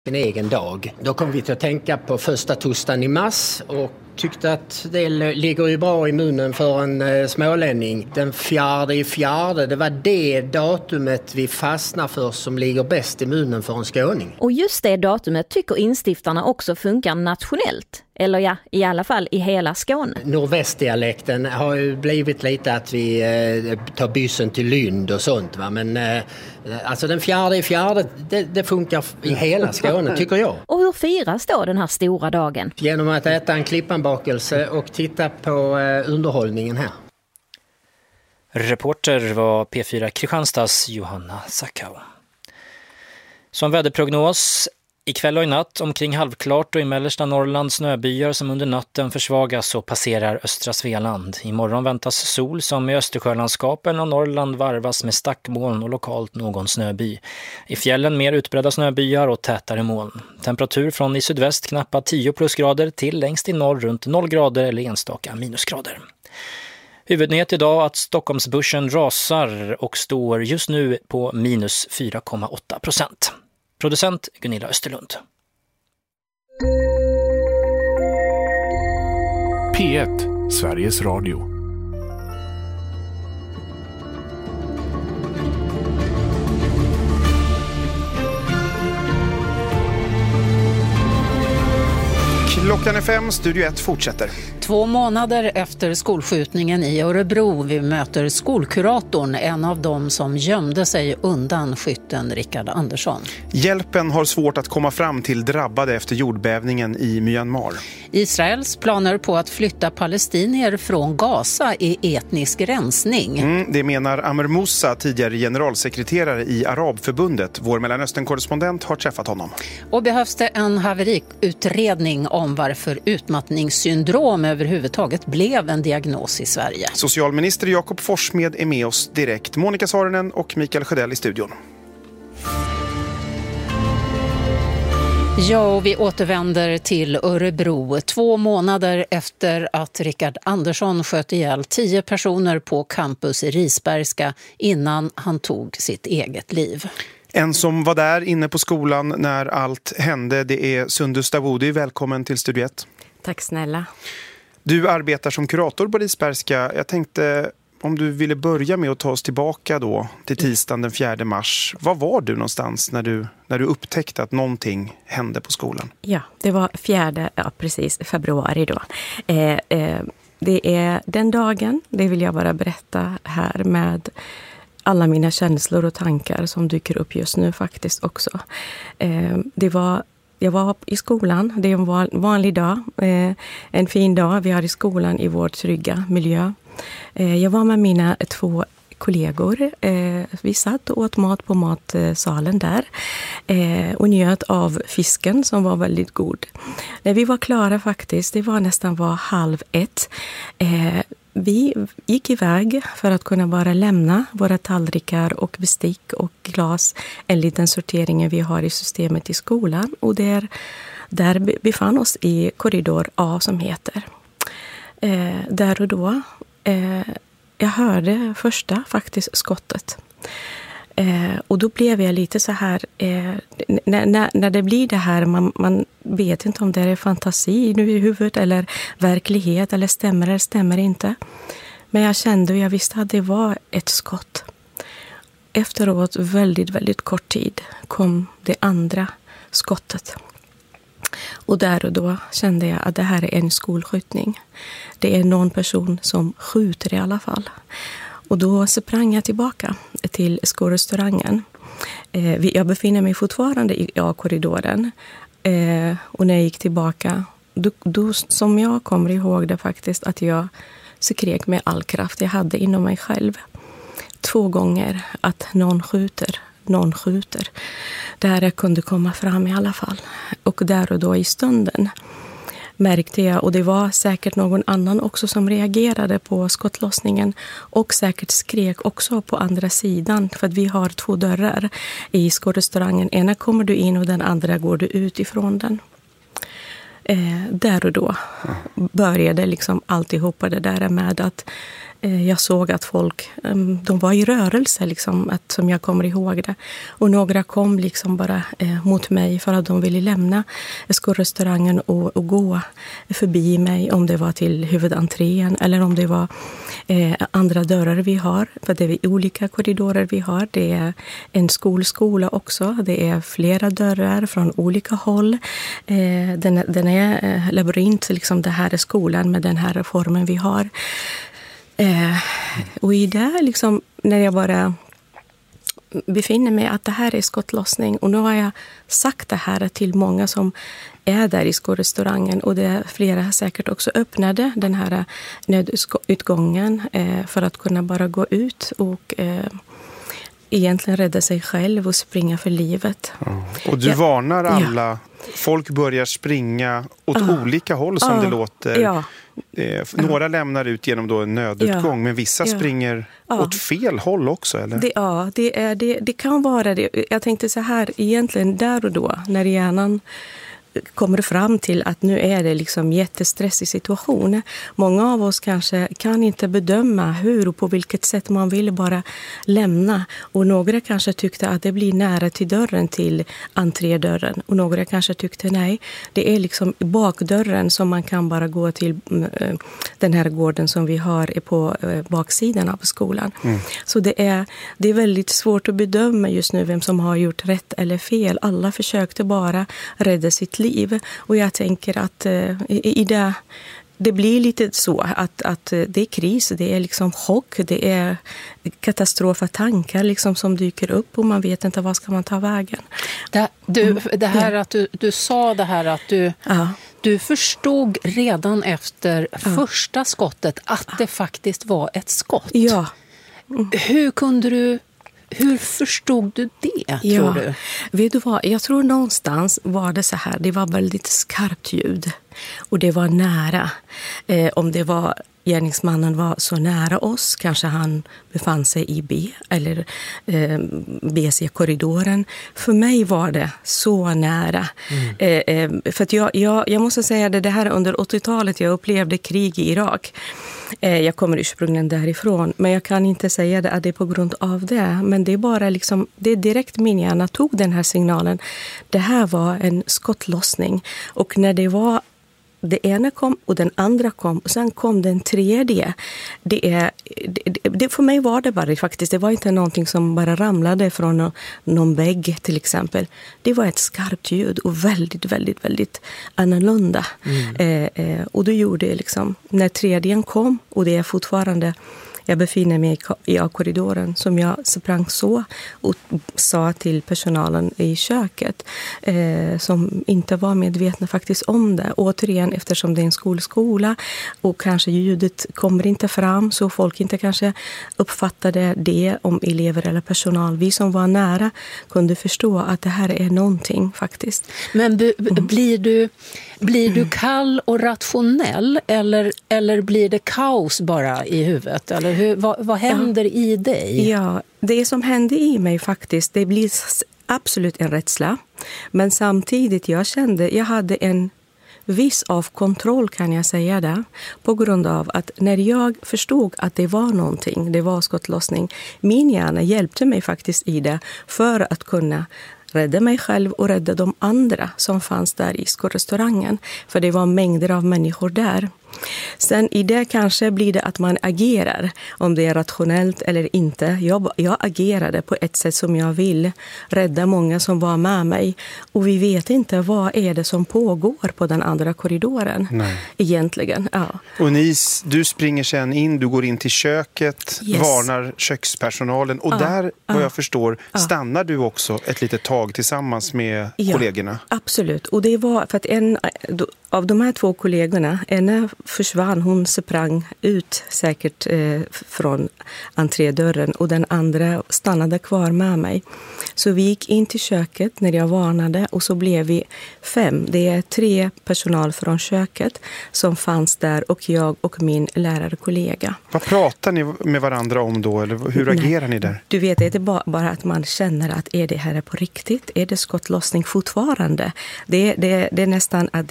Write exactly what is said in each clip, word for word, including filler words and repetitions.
En egen dag. Då kom vi till att tänka på första torsdagen i mars och tyckte att det ligger ju bra i munnen för en eh, smålänning. Den fjärde i fjärde, det var det datumet vi fastnar för som ligger bäst i munnen för en skåning. Och just det datumet tycker instiftarna också funkar nationellt. Eller ja, i alla fall i hela Skåne. Nordvästdialekten har ju blivit lite att vi eh, tar byssen till Lund och sånt. Va? Men eh, alltså den fjärde i fjärde, det, det funkar i hela Skåne tycker jag. Och hur firas då den här stora dagen? Genom att äta en klippanbakelse och titta på eh, underhållningen här. Reporter var P fyra Kristianstads Johanna Sackau. Som väderprognos ikväll och i natt omkring halvklart och i mellersta Norrland snöbyar som under natten försvagas och passerar östra Svealand. Imorgon väntas sol som i Östersjölandskapen och Norrland varvas med stackmoln och lokalt någon snöby. I fjällen mer utbredda snöbyar och tätare moln. Temperatur från i sydväst knappt tio plusgrader till längst i norr runt noll grader eller enstaka minusgrader. Huvudnyhet idag att Stockholmsbörsen rasar och står just nu på minus fyra komma åtta procent. Producent Gunilla Österlund. P ett, Sveriges Radio. Klockan är fem, Studio ett fortsätter. Två månader efter skolskjutningen i Örebro vi möter skolkuratorn, en av dem som gömde sig undan skytten Rickard Andersson. Hjälpen har svårt att komma fram till drabbade efter jordbävningen i Myanmar. Israels planer på att flytta palestinier från Gaza är etnisk rensning. Mm, det menar Amer Moussa, tidigare generalsekreterare i Arabförbundet. Vår Mellanöstern-korrespondent har träffat honom. Och behövs det en haveriutredning om varför utmattningssyndrom överhuvudtaget blev en diagnos i Sverige? Socialminister Jakob Forssmed är med oss direkt. Monica Saarinen och Mikael Sjödell i studion. Ja, och vi återvänder till Örebro. Två månader efter att Rickard Andersson sköt ihjäl tio personer på campus i Risbergska innan han tog sitt eget liv. En som var där inne på skolan när allt hände, det är Sundus Davudi. Välkommen till Studio ett. Tack snälla. Du arbetar som kurator på Risbergska. Jag tänkte om du ville börja med att ta oss tillbaka då till tisdagen den fjärde mars. Var var du någonstans när du, när du upptäckte att någonting hände på skolan? Ja, det var fjärde, ja precis, februari då. Eh, eh, det är den dagen, det vill jag bara berätta här med alla mina känslor och tankar som dyker upp just nu faktiskt också. Eh, det var, jag var i skolan, det är en vanlig dag, eh, en fin dag. Vi har i skolan i vår trygga miljö. Eh, jag var med mina två kollegor. Eh, vi satt och åt mat på matsalen där eh, och njöt av fisken som var väldigt god. När vi var klara faktiskt, det var nästan var halv ett. Eh, Vi gick iväg för att kunna bara lämna våra tallrikar och bestick och glas, en liten sortering vi har i systemet i skolan. Och där, där befann oss i korridor A som heter. Eh, där och då, eh, jag hörde första faktiskt skottet. Eh, och då blev jag lite så här, eh, när, när, när det blir det här, man, man vet inte om det är fantasi nu i huvudet eller verklighet eller stämmer eller stämmer inte. Men jag kände och jag visste att det var ett skott. Efteråt, väldigt, väldigt kort tid, kom det andra skottet. Och där och då kände jag att det här är en skolskjutning. Det är någon person som skjuter i alla fall. Och då sprang jag tillbaka till skolrestaurangen. Eh, jag befinner mig fortfarande i A-korridoren. Eh, och när jag gick tillbaka, då, då, som jag kommer ihåg det faktiskt, att jag skrek med all kraft jag hade inom mig själv. Två gånger att någon skjuter, någon skjuter. Där jag kunde komma fram i alla fall. Och där och då i stunden märkte jag, och det var säkert någon annan också som reagerade på skottlossningen och säkert skrek också på andra sidan, för att vi har två dörrar i skolrestaurangen. Ena kommer du in och den andra går du ut ifrån den. Eh, där och då började liksom alltihopa det där med att Jag såg att folk, de var i rörelse, liksom, att, som jag kommer ihåg det. Och några kom liksom bara eh, mot mig för att de ville lämna skolrestaurangen och, och gå förbi mig, om det var till huvudentrén eller om det var eh, andra dörrar vi har. För det är olika korridorer vi har. Det är en skolskola också. Det är flera dörrar från olika håll. Eh, den, den är eh, labyrint, liksom det här är skolan med den här formen vi har. Eh, och i det, liksom, när jag bara befinner mig att det här är skottlossning, och nu har jag sagt det här till många som är där i skolrestaurangen, och det är flera säkert också öppnade den här nödutgången eh, för att kunna bara gå ut och eh, egentligen rädda sig själv och springa för livet. Mm. Och du ja. varnar alla, ja. folk börjar springa åt ja. olika håll som ja. det låter. Ja. Eh, några ja. lämnar ut genom då en nödutgång, ja. men vissa ja. springer ja. åt fel håll också, eller? Det, ja, det, är, det, det kan vara det. Jag tänkte så här, egentligen där och då, när hjärnan kommer fram till att nu är det liksom jättestressig situation. Många av oss kanske kan inte bedöma hur och på vilket sätt man vill bara lämna. Och några kanske tyckte att det blir nära till dörren, till entrédörren. Och några kanske tyckte nej, det är liksom bakdörren som man kan bara gå till den här gården som vi har på baksidan av skolan. Mm. Så det är, det är väldigt svårt att bedöma just nu vem som har gjort rätt eller fel. Alla försökte bara rädda sitt liv. Och jag tänker att eh, i det, det blir lite så att, att det är kris, det är liksom chock, det är katastrofatankar liksom som dyker upp och man vet inte vad ska man ta vägen. Det, du, det här att du, du sa det här att du, ja. du förstod redan efter ja. första skottet att det faktiskt var ett skott. Ja. Mm. Hur kunde du Hur förstod du det, ja, tror du? Vet du vad? Jag tror någonstans var det så här. Det var väldigt skarpt ljud. Och det var nära. Eh, om det var gärningsmannen var så nära oss. Kanske han befann sig i B eller eh, B C-korridoren. För mig var det så nära. Mm. Eh, eh, för att jag, jag, jag måste säga det, det här under åttiotalet jag upplevde krig i Irak. Eh, jag kommer ursprungligen därifrån. Men jag kan inte säga det, att det är på grund av det. Men det är bara liksom, det är direkt min hjärna tog den här signalen. Det här var en skottlossning. Och när det var det ena kom och den andra kom och sen kom den tredje. Det är, det, det, för mig var det bara faktiskt, det var inte någonting som bara ramlade från någon, någon vägg till exempel. Det var ett skarpt ljud och väldigt, väldigt, väldigt annorlunda. Mm. Eh, eh, och då gjorde det liksom, när tredjen kom och det är fortfarande, jag befinner mig i A-korridoren som jag sprang så och sa till personalen i köket eh, som inte var medvetna faktiskt om det. Återigen, eftersom det är en skolskola och kanske ljudet kommer inte fram så folk inte kanske uppfattade det om elever eller personal. Vi som var nära kunde förstå att det här är någonting faktiskt. Men b- b- blir du, blir du kall och rationell eller, eller blir det kaos bara i huvudet? Eller hur, vad, vad händer ja. i dig? Ja, det som hände i mig faktiskt, det blir absolut en rädsla. Men samtidigt jag kände, jag hade en viss av kontroll kan jag säga det. På grund av att när jag förstod att det var någonting, det var skottlossning. Min hjärna hjälpte mig faktiskt i det för att kunna rädda mig själv och rädda de andra som fanns där i skolrestaurangen. För det var mängder av människor där. Sen i det kanske blir det att man agerar, om det är rationellt eller inte. Jag, jag agerade på ett sätt som jag vill rädda många som var med mig. Och vi vet inte vad är det som pågår på den andra korridoren. Nej. Egentligen. Ja. Och ni, du springer sen in, du går in till köket, yes. varnar kökspersonalen. Och ja. där, vad ja. jag förstår, stannar du också ett litet tag tillsammans med ja. kollegorna. Absolut. Och det var för att en av de här två kollegorna, en försvann, hon sprang ut säkert eh, från entrédörren och den andra stannade kvar med mig. Så vi gick in till köket när jag varnade och så blev vi fem. Det är tre personal från köket som fanns där och jag och min lärarkollega. Vad pratar ni med varandra om då eller hur agerar Nej, ni där? Du vet, det är bara, bara att man känner att är det här på riktigt? Är det skottlossning fortfarande? Det, det, det är nästan att det är oförståeligt.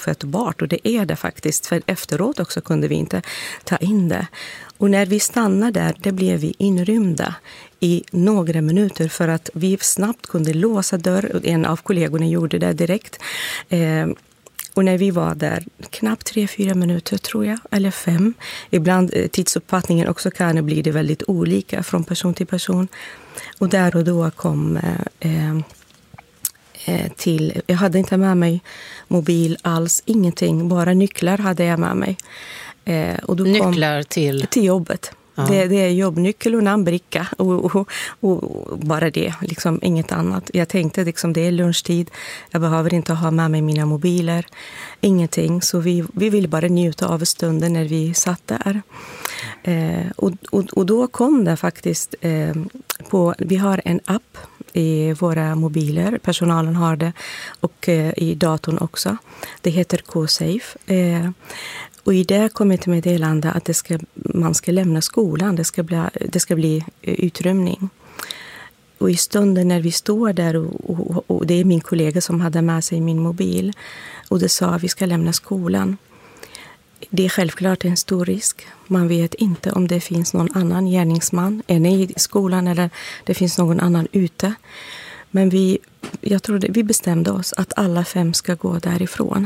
ofattbart, och det är det faktiskt, för efteråt också kunde vi inte ta in det. Och när vi stannade där, det blev vi inrymda i några minuter för att vi snabbt kunde låsa dörr. En av kollegorna gjorde det direkt. Eh, och när vi var där, knappt tre, fyra minuter tror jag, eller fem. Ibland eh, tidsuppfattningen också kan bli det väldigt olika från person till person. Och där och då kom eh, eh, till, jag hade inte med mig mobil alls, ingenting, bara nycklar hade jag med mig. Eh, och då nycklar kom, till? Till jobbet. Ja. Det, det är jobbnyckel och namnbricka och, och, och bara det, liksom inget annat. Jag tänkte liksom det är lunchtid, jag behöver inte ha med mig mina mobiler, ingenting. Så vi, vi ville bara njuta av stunden när vi satt där. Eh, och, och, och då kom det faktiskt eh, på, vi har en app i våra mobiler, personalen har det, och eh, i datorn också. Det heter K-Safe. Eh, Och i det kom ett meddelande att det ska, man ska lämna skolan, det ska bli, det ska bli utrymning. Och i stunden när vi står där, och, och, och det är min kollega som hade med sig min mobil, och det sa att vi ska lämna skolan. Det är självklart en stor risk. Man vet inte om det finns någon annan gärningsman än i skolan eller det finns någon annan ute. Men vi, jag tror det, vi bestämde oss att alla fem ska gå därifrån.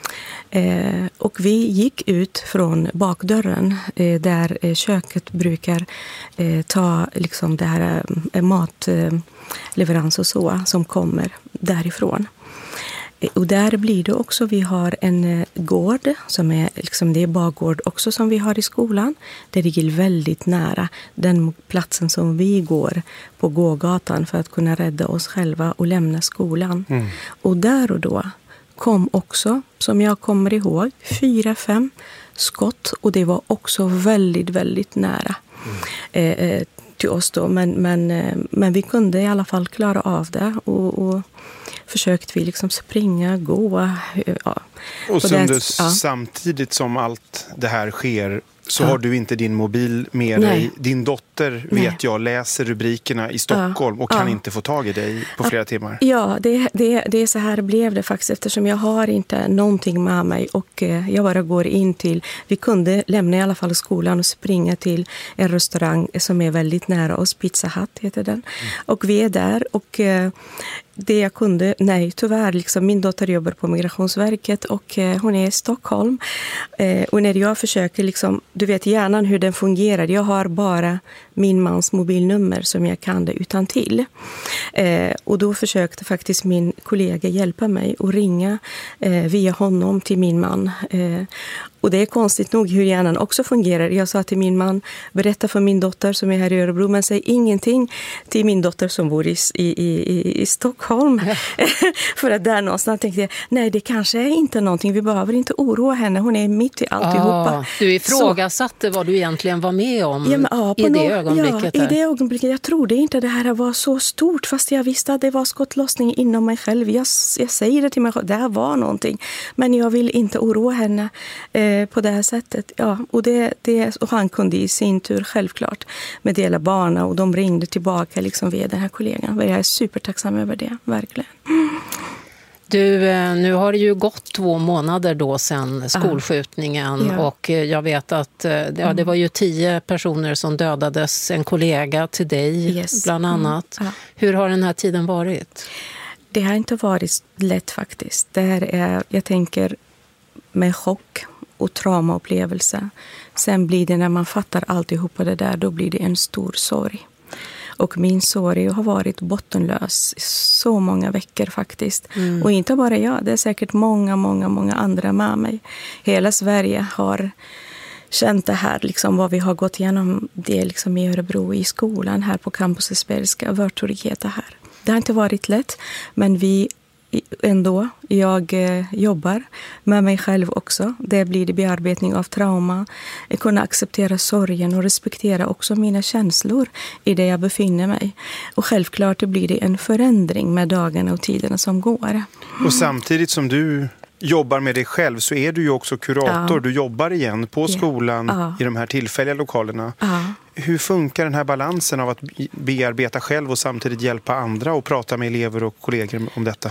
Eh, och vi gick ut från bakdörren eh, där eh, köket brukar eh, ta liksom det här eh, matleverans och så som kommer därifrån. Eh, och där blir det också, vi har en eh, gård som är liksom, det är bakgård också som vi har i skolan. Det ligger väldigt nära den platsen som vi går på gågatan för att kunna rädda oss själva och lämna skolan. Mm. Och där och då kom också, som jag kommer ihåg, fyra, fem skott. Och det var också väldigt, väldigt nära mm. eh, till oss då. Men, men, eh, men vi kunde i alla fall klara av det. Och, och försökte vi liksom springa, gå. Ja, och som du, ja. Samtidigt som allt det här sker så ja. Har du inte din mobil med Nej. Dig. Din dotter, Nej. Vet jag, läser rubrikerna i Stockholm ja. Och kan ja. Inte få tag i dig på flera timmar. Ja, det, det, det är så här blev det faktiskt, eftersom jag har inte någonting med mig och jag bara går in till, vi kunde lämna i alla fall skolan och springa till en restaurang som är väldigt nära oss, Pizza Hut heter den. Mm. Och vi är där och det jag kunde, nej tyvärr, liksom, min dotter jobbar på Migrationsverket och eh, hon är i Stockholm. Eh, och när jag försöker, liksom, du vet hjärnan hur den fungerar, jag har bara min mans mobilnummer som jag kan det utan till. Eh, och då försökte faktiskt min kollega hjälpa mig och ringa eh, via honom till min man. Eh, och det är konstigt nog hur hjärnan också fungerar. Jag sa till min man, berätta för min dotter som är här i Örebro, men säg ingenting till min dotter som bor i, i, i, i Stockholm. Ja. För att där någonstans tänkte jag, nej det kanske är inte någonting, vi behöver inte oroa henne, hon är mitt i alltihopa. Ah, du ifrågasatte så vad du egentligen var med om ja, men, ja, i det no- ögonblicket. Ja, i det ögonblicket. Jag trodde inte det här var så stort, fast jag visste att det var skottlossning inom mig själv. Jag, jag säger det till mig själv, det här var någonting. Men jag vill inte oroa henne eh, på det här sättet. Ja, och, det, det, och han kunde i sin tur självklart meddela barnen och de ringde tillbaka liksom via den här kollegan. Jag är supertacksam över det, verkligen. Du, nu har det ju gått två månader då sedan skolskjutningen ja. Och jag vet att ja, det var ju tio personer som dödades, en kollega till dig yes. bland annat. Mm. Ja. Hur har den här tiden varit? Det har inte varit lätt faktiskt. Det här är, jag tänker, med chock och traumaupplevelse. Sen blir det, när man fattar alltihopa det där, då blir det en stor sorg. Och min sorg har varit bottenlös så många veckor faktiskt. Mm. Och inte bara jag, det är säkert många, många, många andra med mig. Hela Sverige har känt det här, liksom vad vi har gått igenom det liksom i Örebro, i skolan, här på campus i Spelska, värtorighet här. Det har inte varit lätt, men vi ändå, jag eh, jobbar med mig själv också. Det blir det bearbetning av trauma. Jag kunna acceptera sorgen och respektera också mina känslor i det jag befinner mig. Och självklart det blir det en förändring med dagarna och tiderna som går. Mm. Och samtidigt som du jobbar med dig själv så är du ju också kurator. Ja. Du jobbar igen på skolan ja. I de här tillfälliga lokalerna. Ja. Hur funkar den här balansen av att bearbeta själv och samtidigt hjälpa andra och prata med elever och kollegor om detta? Ja,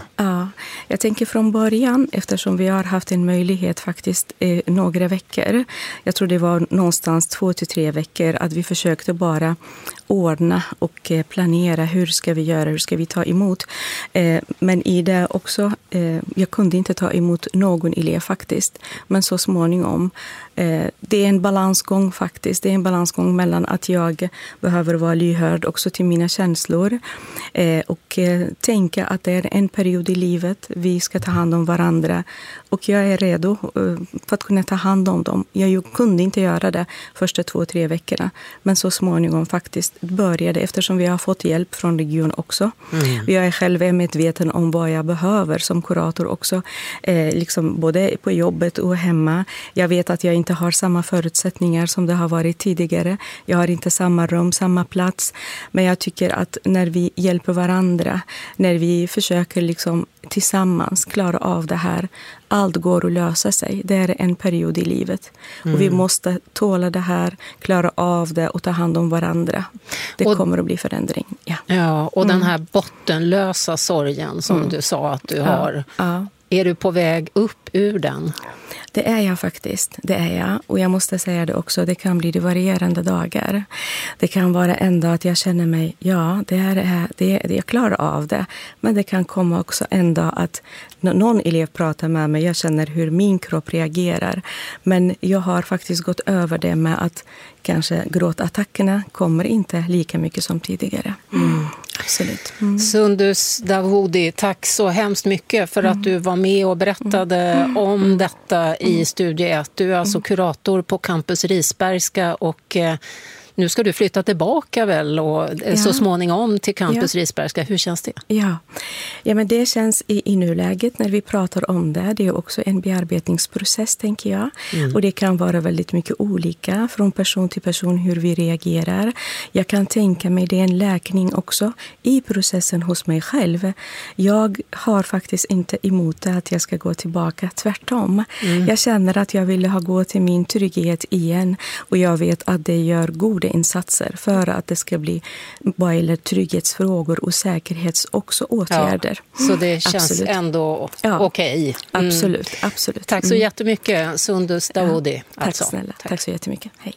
jag tänker från början, eftersom vi har haft en möjlighet faktiskt eh, några veckor. Jag tror det var någonstans två till tre veckor att vi försökte bara ordna och eh, planera hur ska vi göra, hur ska vi ta emot. Eh, men i det också, eh, jag kunde inte ta emot någon elev faktiskt. Men så småningom, eh, det är en balansgång faktiskt. Det är en balansgång mellan att jag behöver vara lyhörd också till mina känslor. Eh, och eh, tänka att det är en period i livet. Vi ska ta hand om varandra. Och jag är redo eh, för att kunna ta hand om dem. Jag kunde inte göra det första två, tre veckorna. Men så småningom faktiskt började, eftersom vi har fått hjälp från region också. Mm. Jag är själv medveten om vad jag behöver som kurator också. Eh, liksom både på jobbet och hemma. Jag vet att jag inte har samma förutsättningar som det har varit tidigare. Jag har inte samma rum, samma plats. Men jag tycker att när vi hjälper varandra, när vi försöker liksom tillsammans klara av det här, allt går att lösa sig. Det är en period i livet. Mm. Och vi måste tåla det här, klara av det och ta hand om varandra. Det och, kommer att bli förändring. Ja, ja och mm. den här bottenlösa sorgen som mm. du sa att du ja. har. Ja. Är du på väg upp ur den? Det är jag faktiskt, det är jag. Och jag måste säga det också, det kan bli det varierande dagar. Det kan vara en dag att jag känner mig, ja, det här är, det, jag klarar av det. Men det kan komma också en dag att när någon elev pratar med mig, jag känner hur min kropp reagerar. Men jag har faktiskt gått över det med att kanske gråtattackerna kommer inte lika mycket som tidigare. Mm. Absolut. Mm. Sundus Davoudi, tack så hemskt mycket för att du var med och berättade mm. om detta i Studio ett. Du är alltså kurator på Campus Risbergska och eh, nu ska du flytta tillbaka väl och ja. så småningom till Campus ja. Risbergska. Hur känns det? Ja, ja men det känns i, i nuläget när vi pratar om det. Det är också en bearbetningsprocess tänker jag. Mm. Och det kan vara väldigt mycket olika från person till person hur vi reagerar. Jag kan tänka mig det är en läkning också i processen hos mig själv. Jag har faktiskt inte emot det att jag ska gå tillbaka. Tvärtom. Mm. Jag känner att jag ville ha gå till min trygghet igen och jag vet att det gör god insatser för att det ska bli vad gäller trygghetsfrågor och säkerhets också åtgärder. Ja, så det känns absolut. ändå ja, okej. Okay. Mm. Absolut, absolut. Tack så jättemycket, Sundus Davoudi. Ja, tack alltså. snälla, tack. tack så jättemycket. Hej.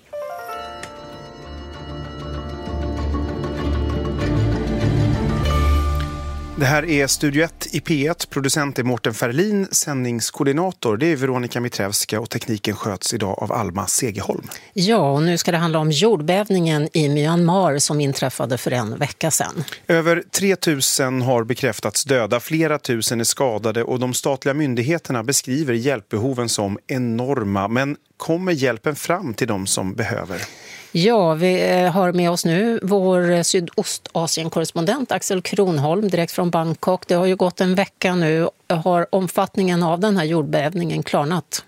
Det här är Studio ett i P ett. Producent är Mårten Ferlin, sändningskoordinator. Det är Veronica Mitrevska och tekniken sköts idag av Alma Segerholm. Ja, och nu ska det handla om jordbävningen i Myanmar som inträffade för en vecka sedan. Över tre tusen har bekräftats döda, flera tusen är skadade och de statliga myndigheterna beskriver hjälpbehoven som enorma. Men kommer hjälpen fram till de som behöver? Ja, vi har med oss nu vår Sydostasien-korrespondent Axel Kronholm direkt från Bangkok. Det har ju gått en vecka nu. Har omfattningen av den här jordbävningen klarnat?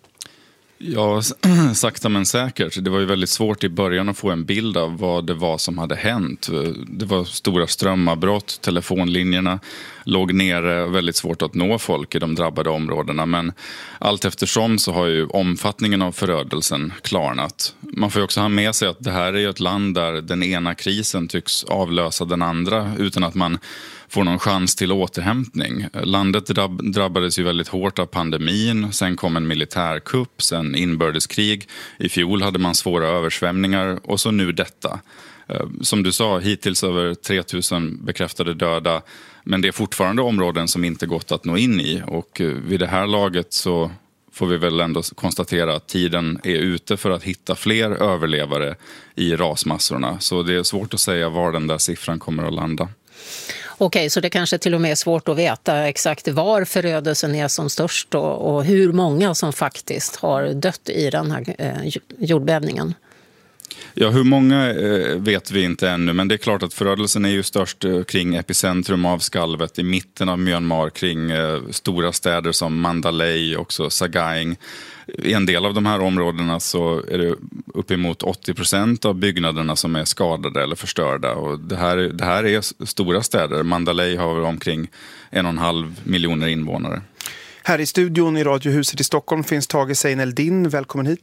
Ja, sakta men säkert. Det var ju väldigt svårt i början att få en bild av vad det var som hade hänt. Det var stora strömavbrott, telefonlinjerna låg nere, väldigt svårt att nå folk i de drabbade områdena. Men allt eftersom så har ju omfattningen av förödelsen klarnat. Man får ju också ha med sig att det här är ju ett land där den ena krisen tycks avlösa den andra utan att man får någon chans till återhämtning. Landet drabbades ju väldigt hårt av pandemin, sen kom en militärkupp, sen inbördeskrig. I fjol hade man svåra översvämningar och så nu detta. Som du sa, hittills över tre tusen bekräftade döda, men det är fortfarande områden som inte gått att nå in i och vid det här laget så får vi väl ändå konstatera att tiden är ute för att hitta fler överlevare i rasmassorna. Så det är svårt att säga var den där siffran kommer att landa. Okej, så det kanske till och med är svårt att veta exakt var förödelsen är som störst och, och hur många som faktiskt har dött i den här eh, jordbävningen. Ja, hur många eh, vet vi inte ännu, men det är klart att förödelsen är ju störst eh, kring epicentrum av skalvet i mitten av Myanmar, kring eh, stora städer som Mandalay och också Sagaing. I en del av de här områdena så är det uppemot åttio procent av byggnaderna som är skadade eller förstörda. Och det, här, det här är stora städer. Mandalay har omkring en och en halv miljoner invånare. Här i studion i Radiohuset i Stockholm finns Tage Seineldin. Välkommen hit.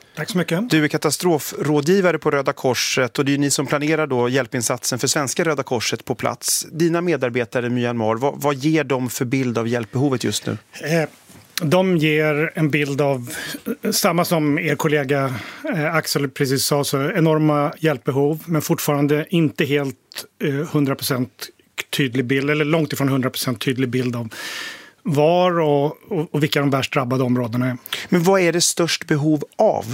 Tack så mycket. Du är katastrofrådgivare på Röda Korset och det är ni som planerar då hjälpinsatsen för svenska Röda Korset på plats. Dina medarbetare i Myanmar, vad, vad ger de för bild av hjälpbehovet just nu? Eh, de ger en bild av samma som er kollega eh, Axel precis sa, så enorma hjälpbehov men fortfarande inte helt eh, hundra procent tydlig bild, eller långt ifrån hundra procent tydlig bild av var och, och, och vilka de värst drabbade områdena är. Men vad är det störst behov av?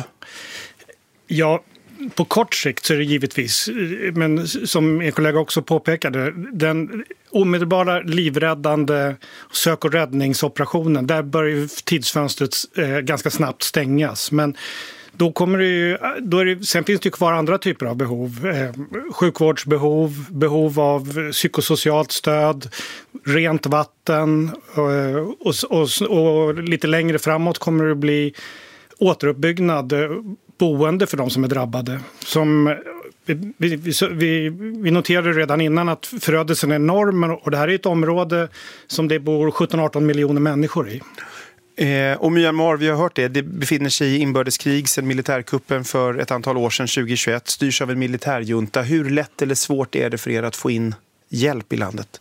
Ja, på kort sikt så är det givetvis, men som en kollega också påpekade, den omedelbara livräddande sök- och räddningsoperationen, där börjar tidsfönstret eh, ganska snabbt stängas. Men då kommer det ju, då är det, sen finns det ju kvar andra typer av behov. Eh, sjukvårdsbehov, behov av psykosocialt stöd, rent vatten eh, och, och, och lite längre framåt kommer det bli återuppbyggnad, boende för de som är drabbade. Som, vi, vi, vi, vi noterade redan innan att förödelsen är enorm och det här är ett område som det bor sjutton arton miljoner människor i. Eh, och Myanmar, vi har hört det, det befinner sig i inbördeskrig sedan militärkuppen för ett antal år sedan, tjugohundratjugoett, styrs av en militärjunta. Hur lätt eller svårt är det för er att få in hjälp i landet?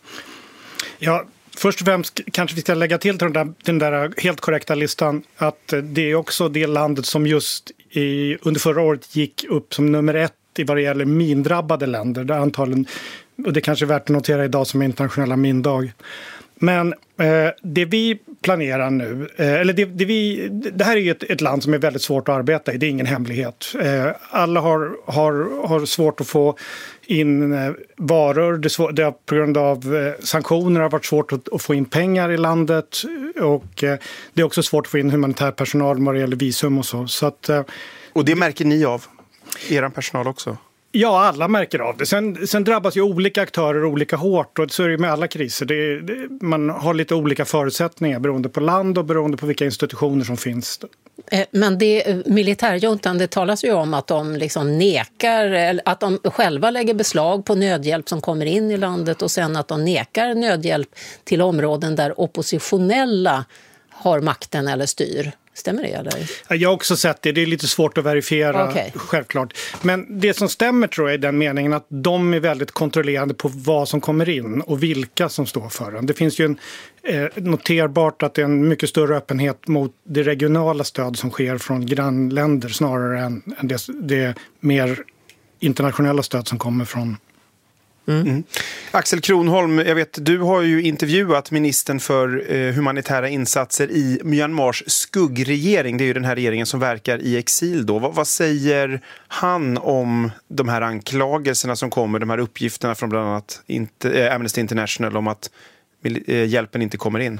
Ja, först och främst kanske vi ska lägga till den där, den där helt korrekta listan att det är också det landet som just i, under förra året gick upp som nummer ett i vad det gäller mindrabbade länder. Där antalen, och det kanske är värt att notera idag som internationella mindag. Men eh, det vi planerar nu, eh, eller det, det, vi, det här är ju ett, ett land som är väldigt svårt att arbeta i, det är ingen hemlighet. Eh, alla har, har, har svårt att få in eh, varor, det, svår, det har, på grund av eh, sanktioner har varit svårt att, att få in pengar i landet och eh, det är också svårt att få in humanitär personal vad det gäller visum och så. så att, eh, och det märker ni av, er personal också? Ja, alla märker av det. Sen, sen drabbas ju olika aktörer olika hårt och så är det med alla kriser. Det, det, man har lite olika förutsättningar beroende på land och beroende på vilka institutioner som finns. Men det, militärjuntan, det talas ju om att de liksom nekar, att de själva lägger beslag på nödhjälp som kommer in i landet och sen att de nekar nödhjälp till områden där oppositionella har makten eller styr. Stämmer det eller? Jag har också sett det. Det är lite svårt att verifiera, okay. Självklart. Men det som stämmer tror jag är den meningen att de är väldigt kontrollerande på vad som kommer in och vilka som står för den. Det finns ju en eh, noterbart att det är en mycket större öppenhet mot det regionala stöd som sker från grannländer snarare än, än det, det mer internationella stöd som kommer från. Mm. Mm. Axel Kronholm, jag vet, du har ju intervjuat ministern för eh, humanitära insatser i Myanmars skuggregering. Det är ju den här regeringen som verkar i exil då. Vad, vad säger han om de här anklagelserna som kommer, de här uppgifterna från bland annat inte, eh, Amnesty International om att eh, hjälpen inte kommer in?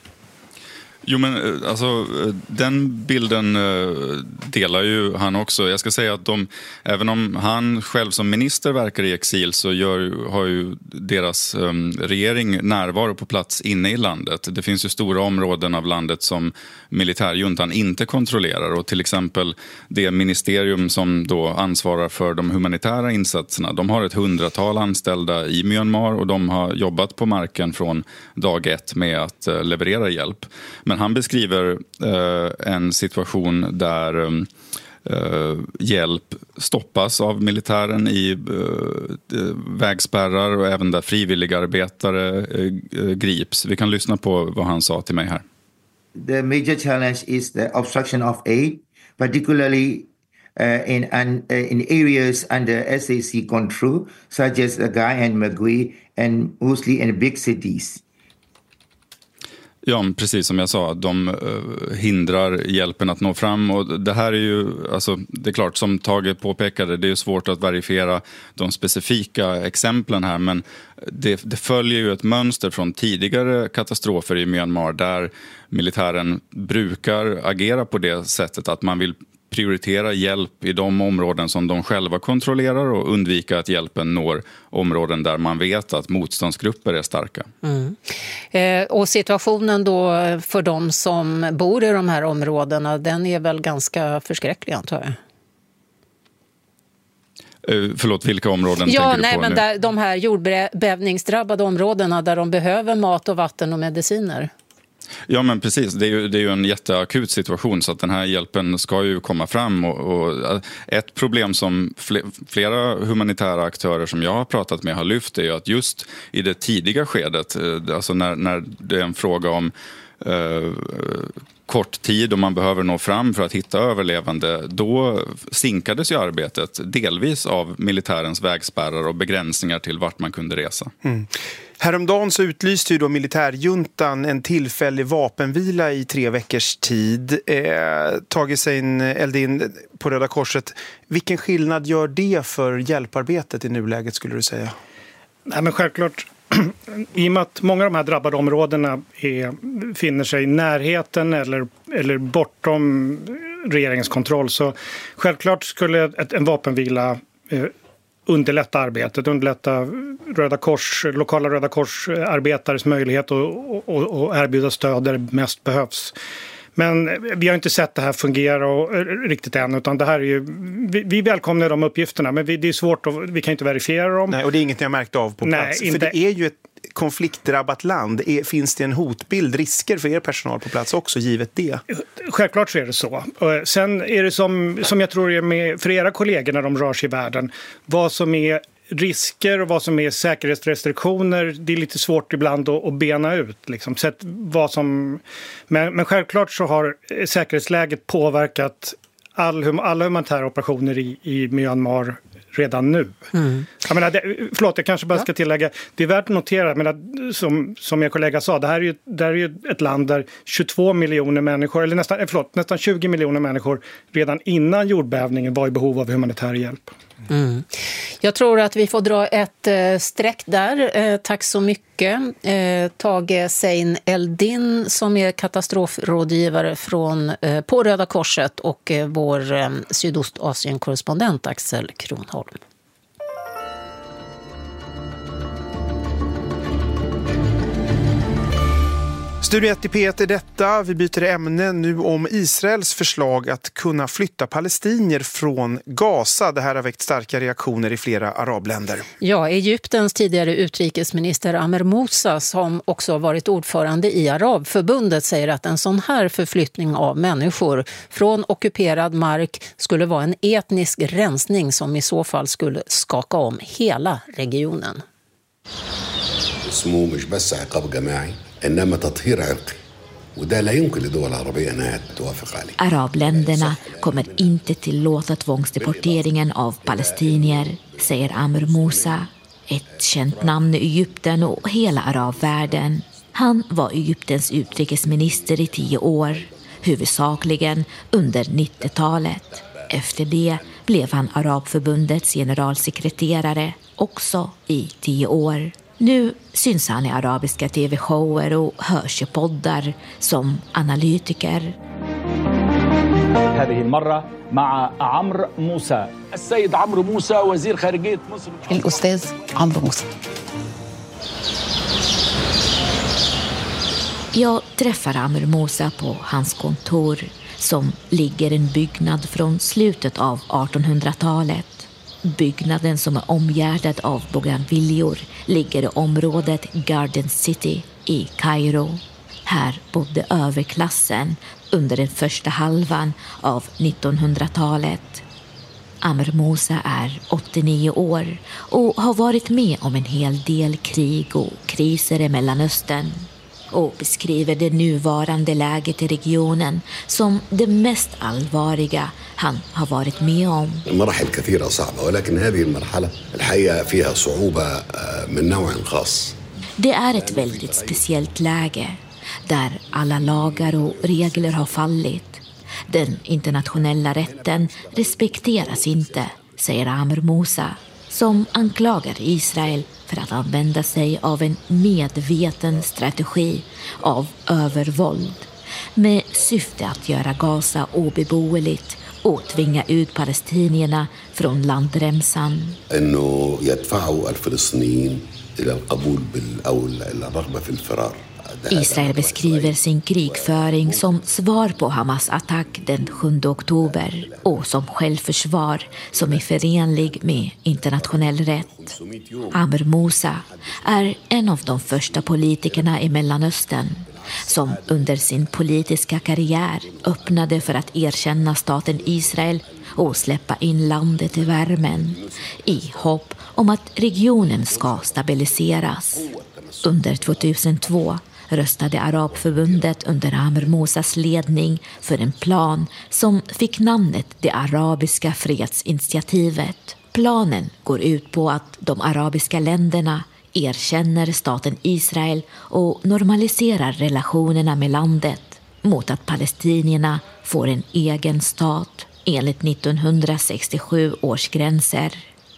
Jo, men alltså, den bilden delar ju han också. Jag ska säga att de, även om han själv som minister verkar i exil så gör, har ju deras um, regering närvaro på plats inne i landet. Det finns ju stora områden av landet som militärjuntan inte kontrollerar och till exempel det ministerium som då ansvarar för de humanitära insatserna. De har ett hundratal anställda i Myanmar och de har jobbat på marken från dag ett med att uh, leverera hjälp. Men han beskriver eh, en situation där eh, hjälp stoppas av militären i eh, vägspärrar och även där frivilliga arbetare eh, grips. Vi kan lyssna på vad han sa till mig här. The major challenge is the obstruction of aid, particularly uh, in, un, uh, in areas under S A C control, such as Gai and Magui, and mostly in big cities. Ja, precis som jag sa, de uh, hindrar hjälpen att nå fram och det här är ju, alltså det är klart som Tage påpekade, det är svårt att verifiera de specifika exemplen här men det, det följer ju ett mönster från tidigare katastrofer i Myanmar där militären brukar agera på det sättet att man vill prioritera hjälp i de områden som de själva kontrollerar och undvika att hjälpen når områden där man vet att motståndsgrupper är starka. Mm. Eh, och situationen då för de som bor i de här områdena, den är väl ganska förskräcklig antar jag? Eh, förlåt, vilka områden ja, tänker du nej, på men nu? där, de här jordbävningsdrabbade områdena där de behöver mat och vatten och mediciner. Ja, men precis. Det är ju, det är ju en jätteakut situation, så att den här hjälpen ska ju komma fram. Och, och ett problem som flera humanitära aktörer som jag har pratat med har lyft är ju att just i det tidiga skedet, alltså när, när det är en fråga om eh, kort tid och man behöver nå fram för att hitta överlevande, då sinkades ju arbetet delvis av militärens vägspärrar och begränsningar till vart man kunde resa. Mm. Häromdagen så utlyste ju då militärjuntan en tillfällig vapenvila i tre veckors tid. Eh, Tage Sein Eldin på Röda Korset. Vilken skillnad gör det för hjälparbetet i nuläget, skulle du säga? Nej, men självklart, i och med att många av de här drabbade områdena är, finner sig i närheten eller, eller bortom regeringens kontroll, så självklart skulle ett, en vapenvila eh, underlätta arbetet, underlätta Röda Kors, lokala Röda Kors-arbetares möjlighet att och, och, och erbjuda stöd där det mest behövs. Men vi har inte sett det här fungera och, riktigt än, utan det här är ju, vi, vi välkomnar de uppgifterna, men vi, det är svårt att, vi kan inte verifiera dem. Nej, och det är inget jag märkt av på Nej, plats. inte. För det är ju ett konfliktdrabbat land. Är, finns det en hotbild, risker för er personal på plats också, givet det? Självklart så är det så. Sen är det som, som jag tror är med för era kollegor när de rör sig i världen, vad som är risker och vad som är säkerhetsrestriktioner, det är lite svårt ibland att, att bena ut. Liksom. Så vad som, men, men självklart så har säkerhetsläget påverkat all, alla humanitära operationer i, i Myanmar redan nu. Mm. Jag menar, det, förlåt, jag kanske bara ska tillägga, det är värt att notera, men att, som, som min kollega sa, det här är ju, det här är ju ett land där tjugotvå miljoner människor, eller nästan, förlåt, nästan tjugo miljoner människor redan innan jordbävningen var i behov av humanitär hjälp. Mm. Jag tror att vi får dra ett eh, streck där. Eh, tack så mycket. Eh, Tage Sein Eldin som är katastrofrådgivare från, eh, på Röda Korset och eh, vår eh, Sydostasien-korrespondent Axel Kronholm. Studio ett i P ett är detta. Vi byter ämne nu om Israels förslag att kunna flytta palestinier från Gaza. Det här har väckt starka reaktioner i flera arabländer. Ja, Egyptens tidigare utrikesminister Amer Moussa, som också varit ordförande i Arabförbundet, säger att en sån här förflyttning av människor från ockuperad mark skulle vara en etnisk rensning som i så fall skulle skaka om hela regionen. اسمه مش بس عقاب جماعي إنما تطهير عرقي وده لا يمكن لدول العربية أنها توافق عليه. Arabländerna kommer inte tillåta tvångsdeporteringen av palestinier, säger Amer Moussa, ett känt namn i Egypten och hela arabvärlden. Han var Egyptens utrikesminister i tio år, huvudsakligen under nittiotalet. Efter det blev han Arabförbundets generalsekreterare, också i tio år. Nu syns han i arabiska tv-shower och hörs i poddar som analytiker. هذه المرة مع عمرو موسى السيد عمرو موسى وزير خارجية مصر الأستاذ عمرو موسى. Jag träffar Amer Moussa på hans kontor som ligger i en byggnad från slutet av artonhundratalet. Byggnaden som är omgärdad av bougainvillior ligger i området Garden City i Kairo. Här bodde överklassen under den första halvan av nittonhundratalet. Amer Moussa är åttionio år och har varit med om en hel del krig och kriser i Mellanöstern och beskriver det nuvarande läget i regionen som det mest allvarliga han har varit med om. المراحل كثيرة صعبة ولكن هذه المرحلة الحقيقة فيها صعوبة من نوع خاص. Det är ett väldigt speciellt läge där alla lagar och regler har fallit. Den internationella rätten respekteras inte, säger Amer Moussa, som anklagar Israel för att använda sig av en medveten strategi av övervåld med syfte att göra Gaza obeboeligt och tvinga ut palestinierna från landremsan. إنه يدفعوا الفلسطينيين إلى القبول بال أو الرغبة في الفرار. Israel beskriver sin krigföring som svar på Hamas attack den sjunde oktober och som självförsvar som är förenlig med internationell rätt. Amer Moussa är en av de första politikerna i Mellanöstern som under sin politiska karriär öppnade för att erkänna staten Israel och släppa in landet i värmen i hopp om att regionen ska stabiliseras. Under tjugohundratvå röstade Arabförbundet under Amr Musas ledning för en plan som fick namnet det arabiska fredsinitiativet. Planen går ut på att de arabiska länderna erkänner staten Israel och normaliserar relationerna med landet mot att palestinierna får en egen stat enligt nittonhundrasextiosju års gränser.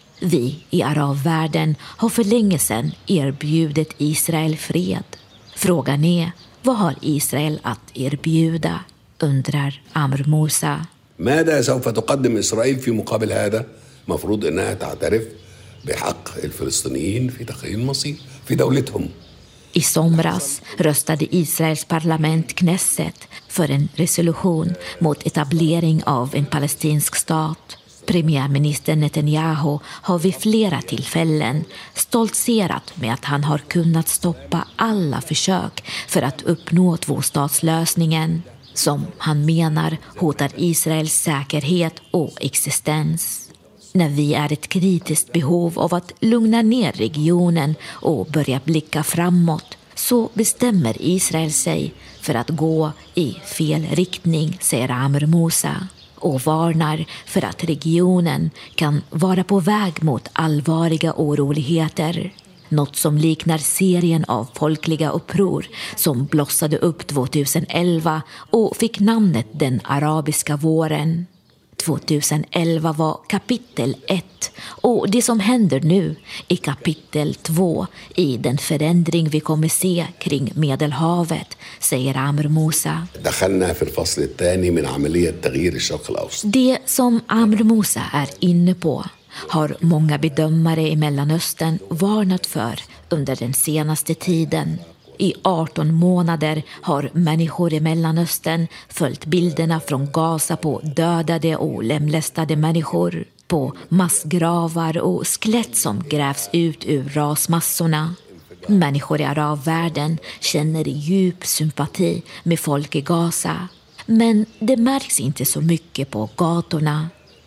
Vi i arabvärlden har för länge sedan erbjudit Israel fred. Frågan är, vad har Israel att erbjuda, undrar Amr Musa. ماذا سوف تقدم إسرائيل في مقابل هذا؟ مفروض إنها تعترف بحق الفلسطينيين في تخيل المصير في دولتهم. I somras röstade Israels parlament Knesset för en resolution mot etablering av en palestinsk stat. Premiärminister Netanyahu har vid flera tillfällen stoltserat med att han har kunnat stoppa alla försök för att uppnå tvåstatslösningen, som han menar hotar Israels säkerhet och existens. När vi är ett kritiskt behov av att lugna ner regionen och börja blicka framåt, så bestämmer Israel sig för att gå i fel riktning, säger Amr Musa, och varnar för att regionen kan vara på väg mot allvarliga oroligheter. Något som liknar serien av folkliga uppror som blossade upp tjugoelva och fick namnet den arabiska våren. tjugoelva var kapitel ett och det som händer nu är kapitel två i den förändring vi kommer se kring Medelhavet, säger Amr Musa. Det som Amr Musa är inne på har många bedömare i Mellanöstern varnat för under den senaste tiden. I arton månader har människor i Mellanöstern följt bilderna från Gaza på dödade och lemlästade människor, på massgravar och skelett som grävs ut ur rasmassorna. Människor i arabvärlden känner djup sympati med folk i Gaza, men det märks inte så mycket på gatorna.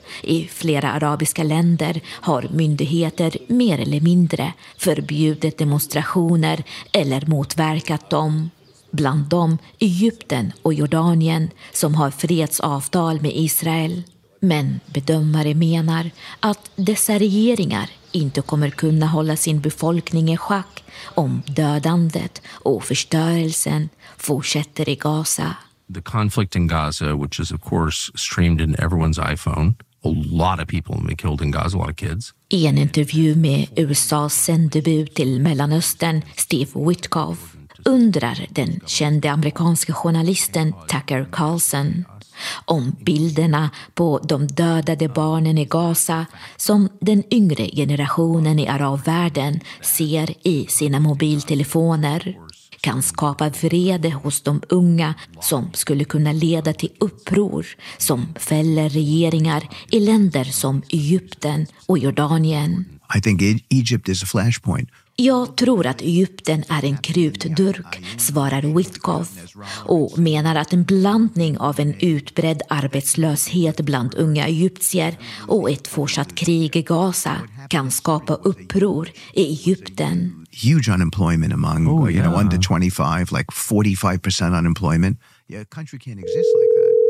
I flera arabiska länder har myndigheter mer eller mindre förbjudit demonstrationer eller motverkat dem. Bland dem Egypten och Jordanien som har fredsavtal med Israel. Men bedömare menar att dessa regeringar inte kommer kunna hålla sin befolkning i schack om dödandet och förstörelsen fortsätter i Gaza. The conflict in Gaza, which is of course streamed in everyone's iPhone. A lot of people have been killed in Gaza, a lot of kids. I en intervju med U S A:s sändebud till Mellanöstern, Steve Witkoff, undrar den kände amerikanska journalisten Tucker Carlson om bilderna på de dödade barnen i Gaza som den yngre generationen i arabvärlden ser i sina mobiltelefoner kan skapa vrede hos de unga som skulle kunna leda till uppror som fäller regeringar i länder som Egypten och Jordanien. I think Egypt is a flashpoint. Jag tror att Egypten är en krutdurk, svarar Witkoff, och menar att en blandning av en utbredd arbetslöshet bland unga egyptier och ett fortsatt krig i Gaza kan skapa uppror i Egypten. Huge unemployment among oh, you yeah. know under twenty-five, like forty-five percent unemployment. Yeah, a country can't exist like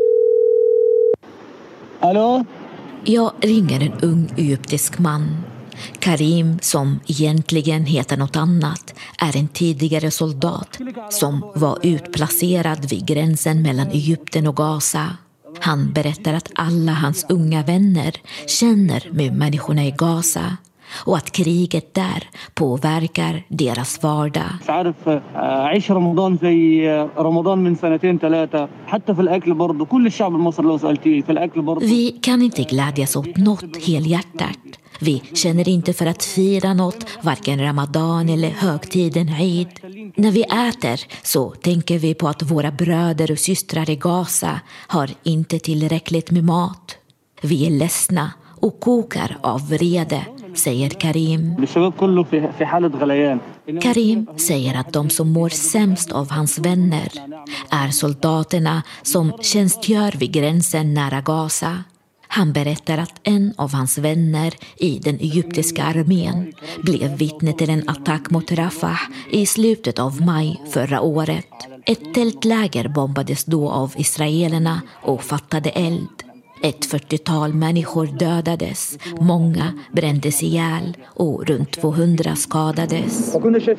that. Hallå? Jag ringer en ung egyptisk man. Karim, som egentligen heter något annat, är en tidigare soldat som var utplacerad vid gränsen mellan Egypten och Gaza. Han berättar att alla hans unga vänner känner med människorna i Gaza och att kriget där påverkar deras vardag. Vi kan inte glädjas åt något helhjärtat. Vi känner inte för att fira något, varken Ramadan eller högtiden Eid. När vi äter så tänker vi på att våra bröder och systrar i Gaza har inte tillräckligt med mat. Vi är ledsna och kokar av vrede säger Karim. Karim säger att de som mår sämst av hans vänner är soldaterna som tjänstgör vid gränsen nära Gaza. Han berättar att en av hans vänner i den egyptiska armén blev vittne till en attack mot Rafah i slutet av maj förra året. Ett tältläger bombades då av israelerna och fattade eld. Ett fyrtiotal människor dödades, många brändes ihjäl och runt tvåhundra skadades.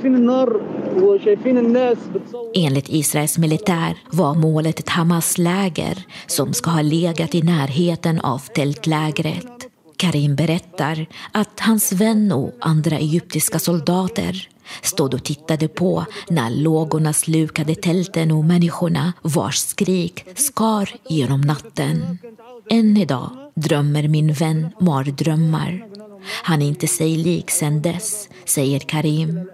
Enligt Israels militär var målet ett Hamas-läger som ska ha legat i närheten av tältlägret. Karim berättar att hans vän och andra egyptiska soldater stod och tittade på när lågorna slukade tälten och människorna vars skrik skar genom natten. Än idag drömmer min vän mardrömmar. Han är inte sig lik sen dess, säger Karim.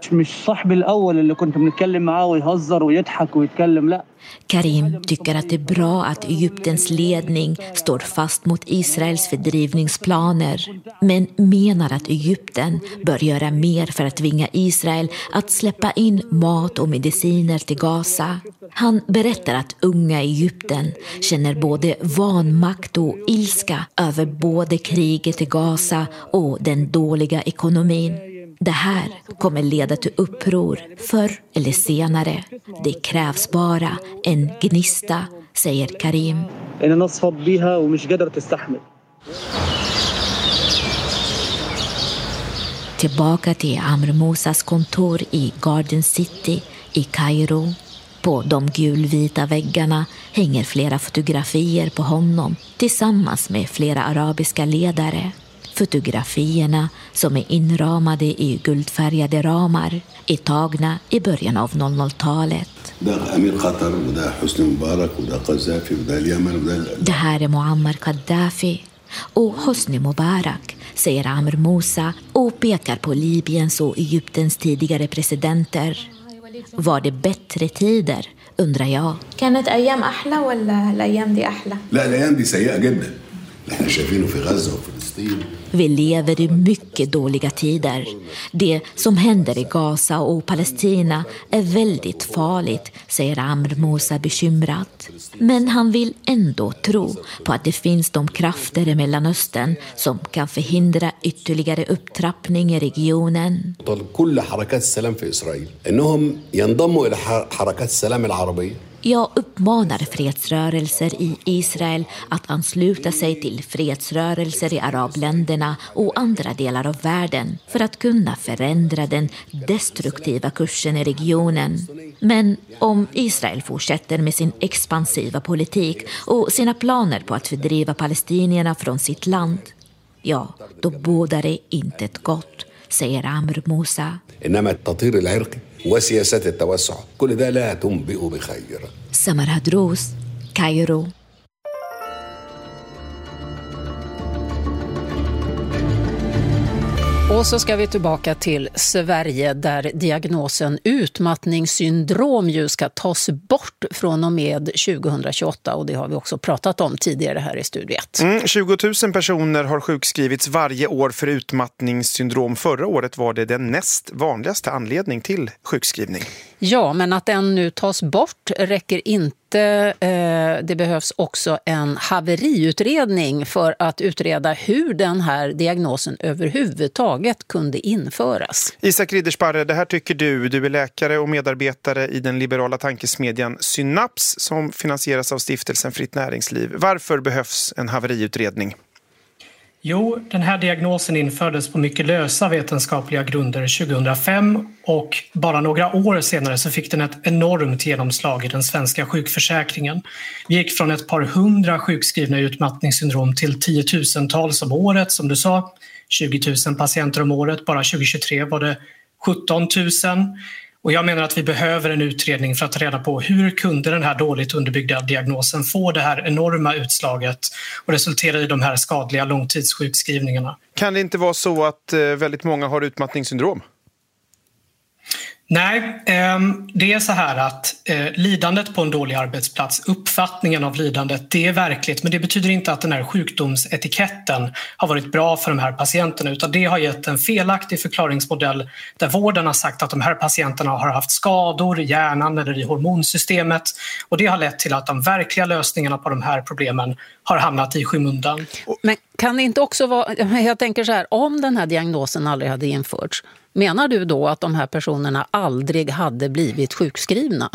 Karim tycker att det är bra att Egyptens ledning står fast mot Israels fördrivningsplaner, men menar att Egypten bör göra mer för att tvinga Israel att släppa in mat och mediciner till Gaza. Han berättar att unga Egypten känner både vanmakt och ilska över både kriget i Gaza och den dåliga ekonomin. Det här kommer leda till uppror förr eller senare. Det krävs bara en gnista, säger Karim. Tillbaka till Amr Musas kontor i Garden City i Kairo. På de gulvita väggarna hänger flera fotografier på honom tillsammans med flera arabiska ledare. Fotografierna, som är inramade i guldfärgade ramar, är tagna i början av noll noll-talet. Det här är Muammar Gaddafi och Hosni Mubarak, säger Amr Musa och pekar på Libyens och Egyptens tidigare presidenter. Var det bättre tider, undrar jag. كانت أيام أحلى ولا الأيام دي أحلى؟ لا الأيام دي سيئة جدا. احنا شايفينه في غزة وفلسطين. Vi lever i mycket dåliga tider. Det som händer i Gaza och Palestina är väldigt farligt, säger Amr Musa bekymrat. Men han vill ändå tro på att det finns de krafter i Mellanöstern som kan förhindra ytterligare upptrappning i regionen. كل حركات السلام في إسرائيل إنهم ينضموا إلى حركات السلام العربية. Jag uppmanar fredsrörelser i Israel att ansluta sig till fredsrörelser i arabländerna och andra delar av världen för att kunna förändra den destruktiva kursen i regionen. Men om Israel fortsätter med sin expansiva politik och sina planer på att fördriva palestinierna från sitt land, ja, då bådar det inte ett gott, säger Amr Musa. وسياسات التوسع كل ده لا تنبئ بخير. Samar Hadrous, Kairo. Och så ska vi tillbaka till Sverige där diagnosen utmattningssyndrom ju ska tas bort från och med tjugohundratjugoåtta, och det har vi också pratat om tidigare här i studiet. Mm, tjugo tusen personer har sjukskrivits varje år för utmattningssyndrom. Förra året var det den näst vanligaste anledning till sjukskrivning. Ja, men att den nu tas bort räcker inte. Det behövs också en haveriutredning för att utreda hur den här diagnosen överhuvudtaget kunde införas. Isak Riddersparre, det här tycker du. Du är läkare och medarbetare i den liberala tankesmedjan Synaps som finansieras av stiftelsen Fritt Näringsliv. Varför behövs en haveriutredning? Jo, den här diagnosen infördes på mycket lösa vetenskapliga grunder tjugohundrafem och bara några år senare så fick den ett enormt genomslag i den svenska sjukförsäkringen. Vi gick från ett par hundra sjukskrivna utmattningssyndrom till tiotusentals om året, som du sa, tjugo tusen patienter om året. Bara tjugohundratjugotre var det sjutton tusen. Och jag menar att vi behöver en utredning för att ta reda på hur kunde den här dåligt underbyggda diagnosen få det här enorma utslaget och resultera i de här skadliga långtidssjukskrivningarna. Kan det inte vara så att väldigt många har utmattningssyndrom? Nej, det är så här att lidandet på en dålig arbetsplats, uppfattningen av lidandet, det är verkligt. Men det betyder inte att den här sjukdomsetiketten har varit bra för de här patienterna, utan det har gett en felaktig förklaringsmodell där vården har sagt att de här patienterna har haft skador i hjärnan eller i hormonsystemet. Och det har lett till att de verkliga lösningarna på de här problemen har hamnat i skymundan. Men kan det inte också vara, jag tänker så här, om den här diagnosen aldrig hade införts, menar du då att de här personerna aldrig hade blivit sjukskrivna?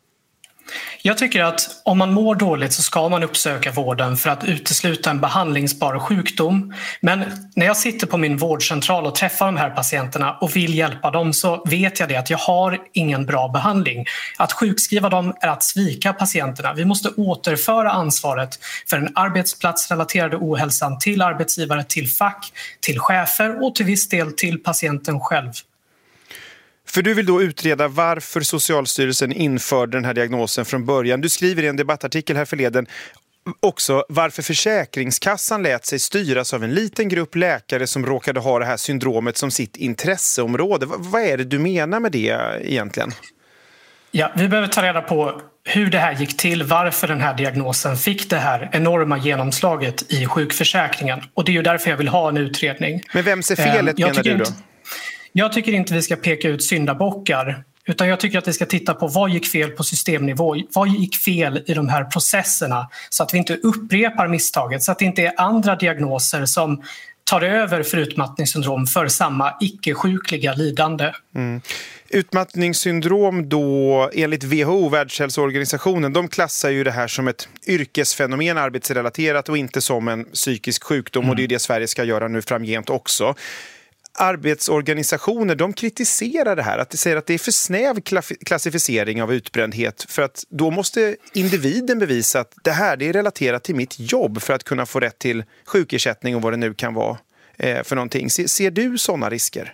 Jag tycker att om man mår dåligt så ska man uppsöka vården för att utesluta en behandlingsbar sjukdom. Men när jag sitter på min vårdcentral och träffar de här patienterna och vill hjälpa dem, så vet jag det att jag har ingen bra behandling. Att sjukskriva dem är att svika patienterna. Vi måste återföra ansvaret för den arbetsplatsrelaterade ohälsan till arbetsgivare, till fack, till chefer och till viss del till patienten själv. För du vill då utreda varför Socialstyrelsen införde den här diagnosen från början. Du skriver i en debattartikel här förleden också varför Försäkringskassan lät sig styras av en liten grupp läkare som råkade ha det här syndromet som sitt intresseområde. V- vad är det du menar med det egentligen? Ja, vi behöver ta reda på hur det här gick till, varför den här diagnosen fick det här enorma genomslaget i sjukförsäkringen. Och det är ju därför jag vill ha en utredning. Men vem ser felet, jag menar du då? Inte, jag tycker inte vi ska peka ut syndabockar, utan jag tycker att vi ska titta på vad gick fel på systemnivå, vad gick fel i de här processerna, så att vi inte upprepar misstaget, så att det inte är andra diagnoser som tar över för utmattningssyndrom för samma icke-sjukliga lidande. Mm. Utmattningssyndrom då, enligt W H O, Världshälsoorganisationen, de klassar ju det här som ett yrkesfenomen, arbetsrelaterat, och inte som en psykisk sjukdom. Mm. Och det är det Sverige ska göra nu framgent också. Arbetsorganisationer, de kritiserar det här, att de säger att det är för snäv klassificering av utbrändhet, för att då måste individen bevisa att det här det är relaterat till mitt jobb för att kunna få rätt till sjukersättning och vad det nu kan vara eh, för någonting. Ser, ser du sådana risker?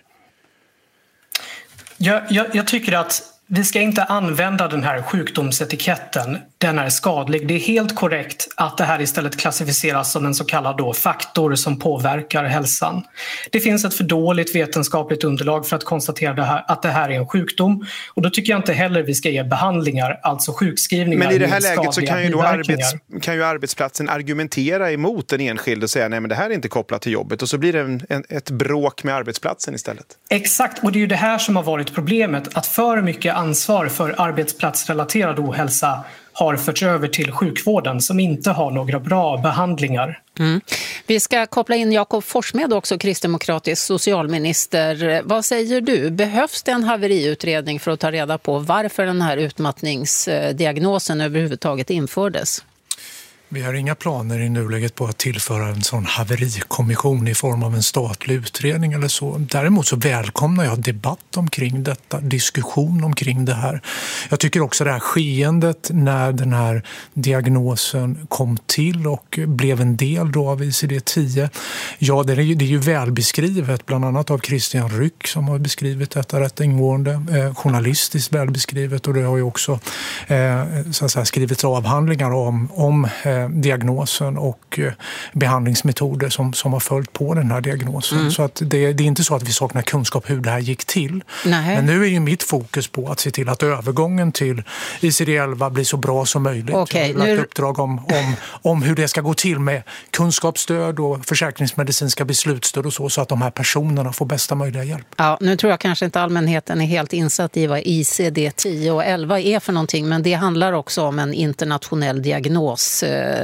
Jag, jag, jag tycker att vi ska inte använda den här sjukdomsetiketten. Den är skadlig. Det är helt korrekt att det här istället klassificeras som en så kallad då faktor som påverkar hälsan. Det finns ett för dåligt vetenskapligt underlag för att konstatera det här, att det här är en sjukdom. Och då tycker jag inte heller vi ska ge behandlingar, alltså sjukskrivningar. Men i det här läget så kan ju, då arbets, kan ju arbetsplatsen argumentera emot den enskilde och säga nej, men det här är inte kopplat till jobbet. Och så blir det en, en, ett bråk med arbetsplatsen istället. Exakt, och det är ju det här som har varit problemet. Att för mycket ansvar för arbetsplatsrelaterad ohälsa har förts över till sjukvården som inte har några bra behandlingar. Mm. Vi ska koppla in Jakob Forssmed också, kristdemokratisk socialminister. Vad säger du? Behövs det en haveriutredning för att ta reda på varför den här utmattningsdiagnosen överhuvudtaget infördes? Vi har inga planer i nuläget på att tillföra en sån haverikommission i form av en statlig utredning eller så. Däremot så välkomnar jag debatt omkring detta, diskussion omkring det här. Jag tycker också det här skeendet när den här diagnosen kom till och blev en del då av I C D tio. Ja, det är ju, det är ju välbeskrivet, bland annat av Christian Ryck som har beskrivit detta rätt ingående, eh, journalistiskt välbeskrivet, och det har ju också eh, så att säga, skrivits avhandlingar om, om eh, diagnosen och behandlingsmetoder som, som har följt på den här diagnosen. Mm. Så att det, det är inte så att vi saknar kunskap hur det här gick till. Nej. Men nu är ju mitt fokus på att se till att övergången till I C D elva blir så bra som möjligt. Okay, jag har lagt nu... uppdrag om, om, om hur det ska gå till med kunskapsstöd och försäkringsmedicinska beslutsstöd och så, så att de här personerna får bästa möjliga hjälp. Ja, nu tror jag kanske inte allmänheten är helt insatt i vad I C D tio och elva är för någonting, men det handlar också om en internationell diagnos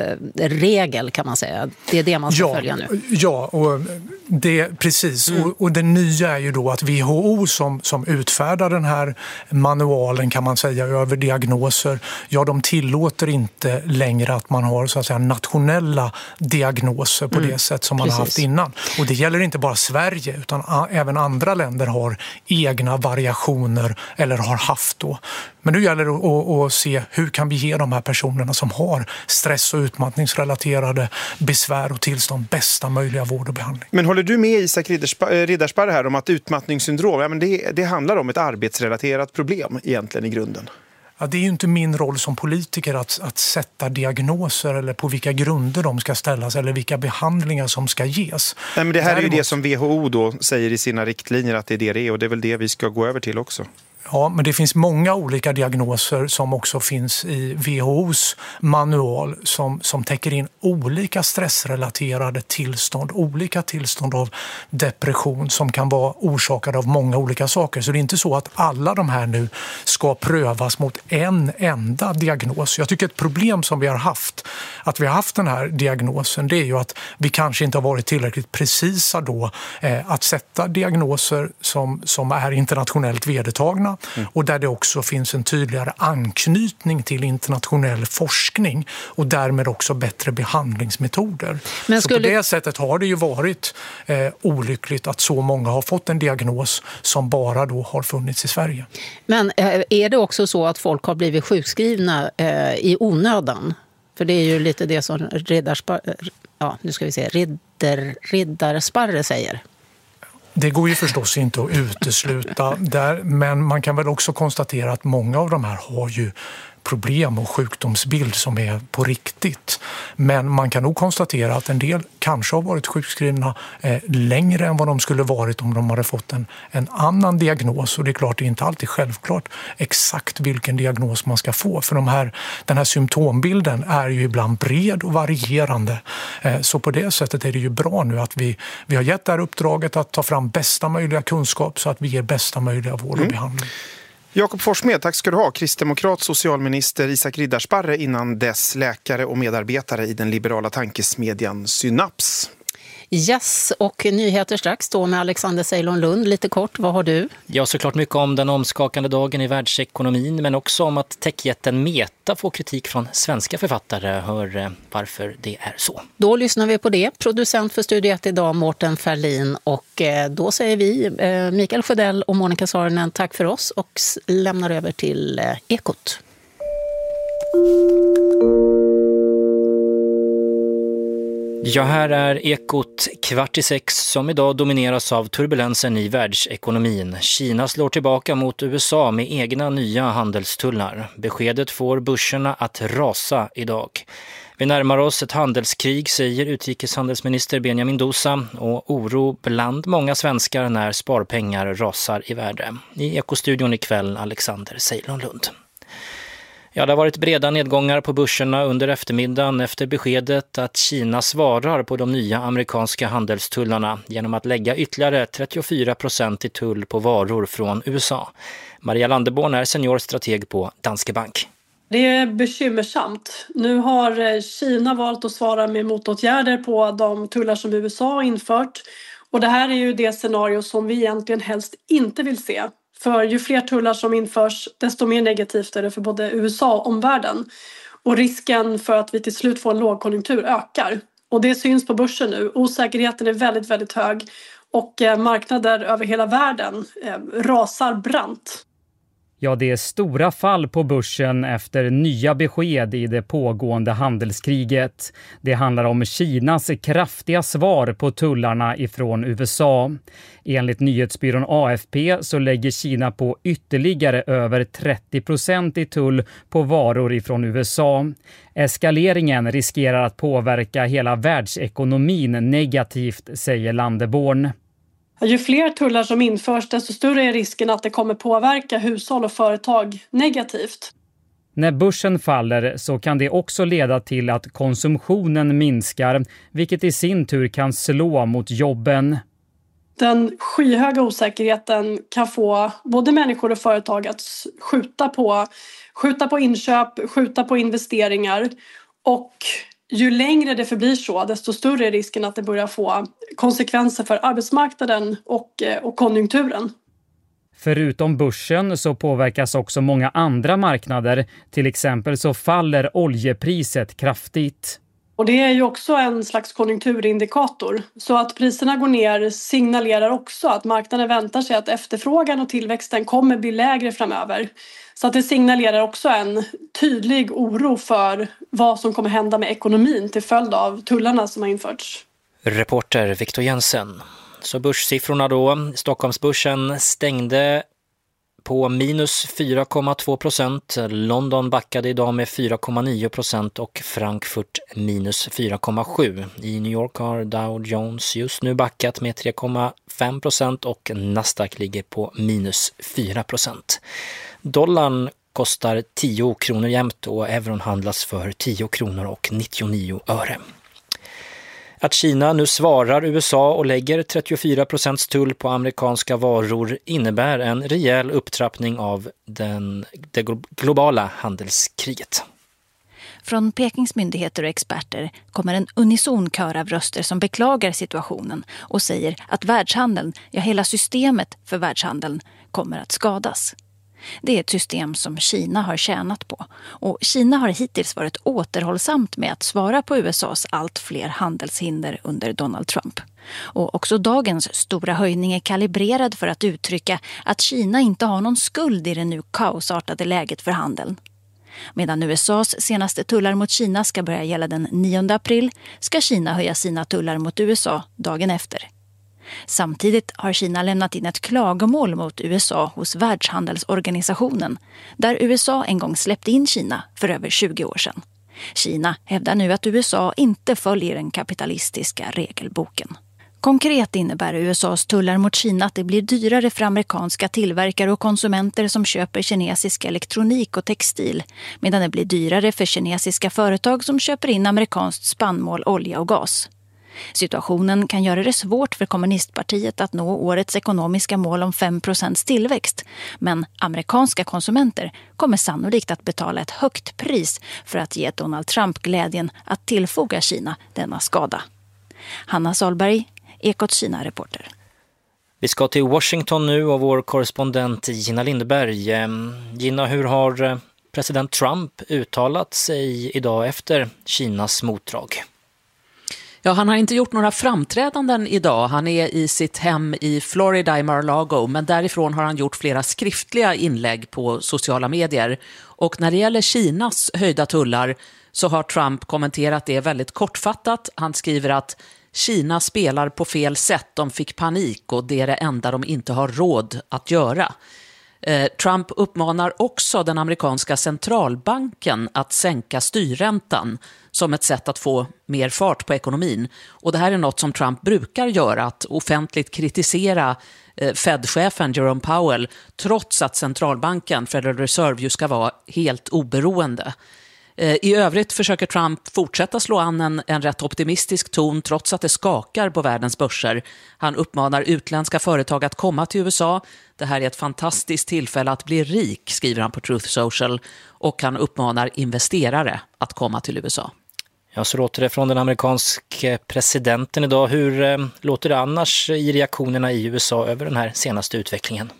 regel kan man säga. Det är det man ska ja, följa nu. Ja, och det, precis. Mm. Och, och det nya är ju då att W H O som, som utfärdar den här manualen kan man säga över diagnoser, ja, de tillåter inte längre att man har så att säga nationella diagnoser på mm. det sätt som man precis. har haft innan. Och det gäller inte bara Sverige utan a- även andra länder har egna variationer eller har haft då. Men nu gäller det att, att se hur kan vi ge de här personerna som har stress- och utmattningsrelaterade besvär och tillstånd bästa möjliga vård och behandling. Men håller du med Isak Riddersparre här om att utmattningssyndrom, ja, men det, det handlar om ett arbetsrelaterat problem egentligen i grunden? Ja, det är ju inte min roll som politiker att, att sätta diagnoser eller på vilka grunder de ska ställas eller vilka behandlingar som ska ges. Nej, men det här Däremot... är ju det som W H O då säger i sina riktlinjer att det är det det är, och det är väl det vi ska gå över till också. Ja, men det finns många olika diagnoser som också finns i W H O:s manual som, som täcker in olika stressrelaterade tillstånd, olika tillstånd av depression som kan vara orsakade av många olika saker. Så det är inte så att alla de här nu ska prövas mot en enda diagnos. Jag tycker ett problem som vi har haft, att vi har haft den här diagnosen, det är ju att vi kanske inte har varit tillräckligt precisa då eh, att sätta diagnoser som, som är internationellt vedertagna. Mm. Och där det också finns en tydligare anknytning till internationell forskning och därmed också bättre behandlingsmetoder. Men skulle... Så på det sättet har det ju varit eh, olyckligt att så många har fått en diagnos som bara då har funnits i Sverige. Men eh, är det också så att folk har blivit sjukskrivna eh, i onödan? För det är ju lite det som Riddarsparre, ja, nu ska vi se, Riddar, Riddarsparre säger. Det går ju förstås inte att utesluta där, men man kan väl också konstatera att många av de här har ju problem och sjukdomsbild som är på riktigt. Men man kan nog konstatera att en del kanske har varit sjukskrivna eh, längre än vad de skulle varit om de hade fått en, en annan diagnos. Och det är klart, det är inte alltid självklart exakt vilken diagnos man ska få. För de här, den här symptombilden är ju ibland bred och varierande. Eh, så på det sättet är det ju bra nu att vi, vi har gett det här uppdraget att ta fram bästa möjliga kunskap så att vi ger bästa möjliga vård och mm. behandling. Jakob Forssmed, tack ska du ha. Kristdemokrat, socialminister Isak Riddarsparre, innan dess läkare och medarbetare i den liberala tankesmedjan Synaps. Yes, och nyheter strax då med Alexander Ceylon Lund. Lite kort, vad har du? Ja, såklart mycket om den omskakande dagen i världsekonomin, men också om att techjätten Meta får kritik från svenska författare. Hör varför det är så. Då lyssnar vi på det. Producent för Studio ett idag, Mårten Ferlin. Och då säger vi, Mikael Sjödell och Monica Saarinen, tack för oss och lämnar över till Ekot. Ja, här är Ekot kvart i sex som idag domineras av turbulensen i världsekonomin. Kina slår tillbaka mot U S A med egna nya handelstullar. Beskedet får börserna att rasa idag. Vi närmar oss ett handelskrig, säger utrikeshandelsminister Benjamin Dousa, och oro bland många svenskar när sparpengar rasar i värde. I Ekostudion ikväll, Alexander Ceylon Lund. Ja, det har varit breda nedgångar på börserna under eftermiddagen efter beskedet att Kina svarar på de nya amerikanska handelstullarna genom att lägga ytterligare trettiofyra procent i tull på varor från U S A. Maria Landeborn är seniorstrateg på Danske Bank. Det är bekymmersamt. Nu har Kina valt att svara med motåtgärder på de tullar som U S A har infört. Och det här är ju det scenario som vi egentligen helst inte vill se. För ju fler tullar som införs, desto mer negativt är det för både U S A och omvärlden. Och risken för att vi till slut får en lågkonjunktur ökar. Och det syns på börsen nu. Osäkerheten är väldigt, väldigt hög. Och marknader över hela världen rasar brant. Ja, det är stora fall på börsen efter nya besked i det pågående handelskriget. Det handlar om Kinas kraftiga svar på tullarna ifrån U S A. Enligt nyhetsbyrån A F P så lägger Kina på ytterligare över trettio procent i tull på varor ifrån U S A. Eskaleringen riskerar att påverka hela världsekonomin negativt, säger Landeborn. Ju fler tullar som införs, desto större är risken att det kommer påverka hushåll och företag negativt. När börsen faller så kan det också leda till att konsumtionen minskar, vilket i sin tur kan slå mot jobben. Den skyhöga osäkerheten kan få både människor och företag att skjuta på, skjuta på inköp, skjuta på investeringar, och ju längre det förblir så, desto större är risken att det börjar få konsekvenser för arbetsmarknaden och, och konjunkturen. Förutom börsen så påverkas också många andra marknader. Till exempel så faller oljepriset kraftigt. Och det är ju också en slags konjunkturindikator. Så att priserna går ner signalerar också att marknaden väntar sig att efterfrågan och tillväxten kommer bli lägre framöver. Så att det signalerar också en tydlig oro för vad som kommer hända med ekonomin till följd av tullarna som har införts. Reporter Victor Jensen. Så börssiffrorna då. Stockholmsbörsen stängde på minus fyra komma två procent. London backade idag med fyra komma nio procent och Frankfurt minus fyra komma sju. I New York har Dow Jones just nu backat med tre komma fem procent och Nasdaq ligger på minus fyra procent. Dollarn kostar tio kronor jämt och euron handlas för tio kronor och nittionio öre. Att Kina nu svarar U S A och lägger trettiofyra procent tull på amerikanska varor innebär en rejäl upptrappning av den, det globala handelskriget. Från Pekings myndigheter och experter kommer en unison kör av röster som beklagar situationen och säger att världshandeln, ja hela systemet för världshandeln, kommer att skadas. Det är ett system som Kina har tjänat på och Kina har hittills varit återhållsamt med att svara på U S A:s allt fler handelshinder under Donald Trump. Och också dagens stora höjning är kalibrerad för att uttrycka att Kina inte har någon skuld i det nu kaosartade läget för handeln. Medan U S A:s senaste tullar mot Kina ska börja gälla den nionde april ska Kina höja sina tullar mot U S A dagen efter. Samtidigt har Kina lämnat in ett klagomål mot U S A hos Världshandelsorganisationen, där U S A en gång släppte in Kina för över tjugo år sedan. Kina hävdar nu att U S A inte följer den kapitalistiska regelboken. Konkret innebär U S A:s tullar mot Kina att det blir dyrare för amerikanska tillverkare och konsumenter som köper kinesisk elektronik och textil, medan det blir dyrare för kinesiska företag som köper in amerikanskt spannmål, olja och gas. Situationen kan göra det svårt för kommunistpartiet att nå årets ekonomiska mål om fem procent tillväxt, men amerikanska konsumenter kommer sannolikt att betala ett högt pris för att ge Donald Trump glädjen att tillfoga Kina denna skada. Hanna Salberg, Ekots Kina-reporter. Vi ska till Washington nu och vår korrespondent Gina Lindberg. Gina, hur har president Trump uttalat sig idag efter Kinas motdrag? Ja, han har inte gjort några framträdanden idag. Han är i sitt hem i Florida i Mar-a-Lago, men därifrån har han gjort flera skriftliga inlägg på sociala medier. Och när det gäller Kinas höjda tullar så har Trump kommenterat det väldigt kortfattat. Han skriver att Kina spelar på fel sätt, de fick panik och det är det enda de inte har råd att göra. Trump uppmanar också den amerikanska centralbanken att sänka styrräntan som ett sätt att få mer fart på ekonomin. Och det här är något som Trump brukar göra, att offentligt kritisera Fed-chefen Jerome Powell, trots att centralbanken, Federal Reserve, ju ska vara helt oberoende. I övrigt försöker Trump fortsätta slå an en, en rätt optimistisk ton trots att det skakar på världens börser. Han uppmanar utländska företag att komma till U S A. Det här är ett fantastiskt tillfälle att bli rik, skriver han på Truth Social. Och han uppmanar investerare att komma till U S A. Ja, så låter det från den amerikanske presidenten idag. Hur eh, låter det annars i reaktionerna i U S A över den här senaste utvecklingen?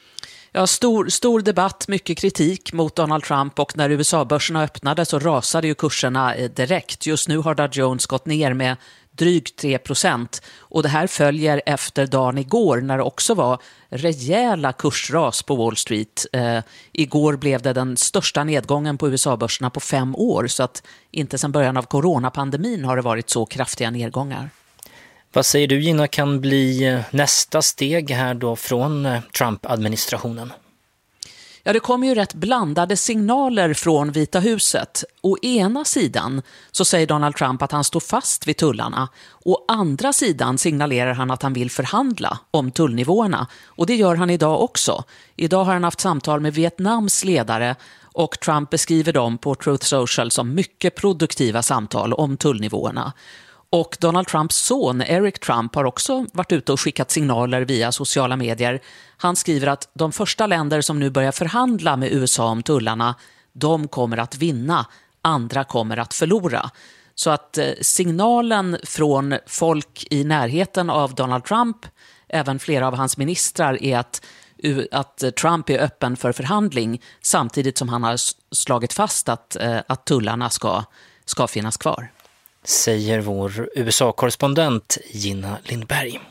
Ja, stor, stor debatt, mycket kritik mot Donald Trump, och när U S A-börserna öppnade så rasade ju kurserna direkt. Just nu har Dow Jones gått ner med drygt tre procent och det här följer efter dagen igår när det också var rejäla kursras på Wall Street. Eh, igår blev det den största nedgången på U S A-börserna på fem år, så att inte sedan början av coronapandemin har det varit så kraftiga nedgångar. Vad säger du, Gina, kan bli nästa steg här då från Trump-administrationen? Ja, det kommer ju rätt blandade signaler från Vita huset. Å ena sidan så säger Donald Trump att han står fast vid tullarna. Å andra sidan signalerar han att han vill förhandla om tullnivåerna. Och det gör han idag också. Idag har han haft samtal med Vietnams ledare och Trump beskriver dem på Truth Social som mycket produktiva samtal om tullnivåerna. Och Donald Trumps son Eric Trump har också varit ute och skickat signaler via sociala medier. Han skriver att de första länder som nu börjar förhandla med U S A om tullarna, de kommer att vinna, andra kommer att förlora. Så att eh, signalen från folk i närheten av Donald Trump, även flera av hans ministrar, är att, att Trump är öppen för förhandling samtidigt som han har slagit fast att, eh, att tullarna ska, ska finnas kvar. Säger vår U S A-korrespondent Gina Lindberg.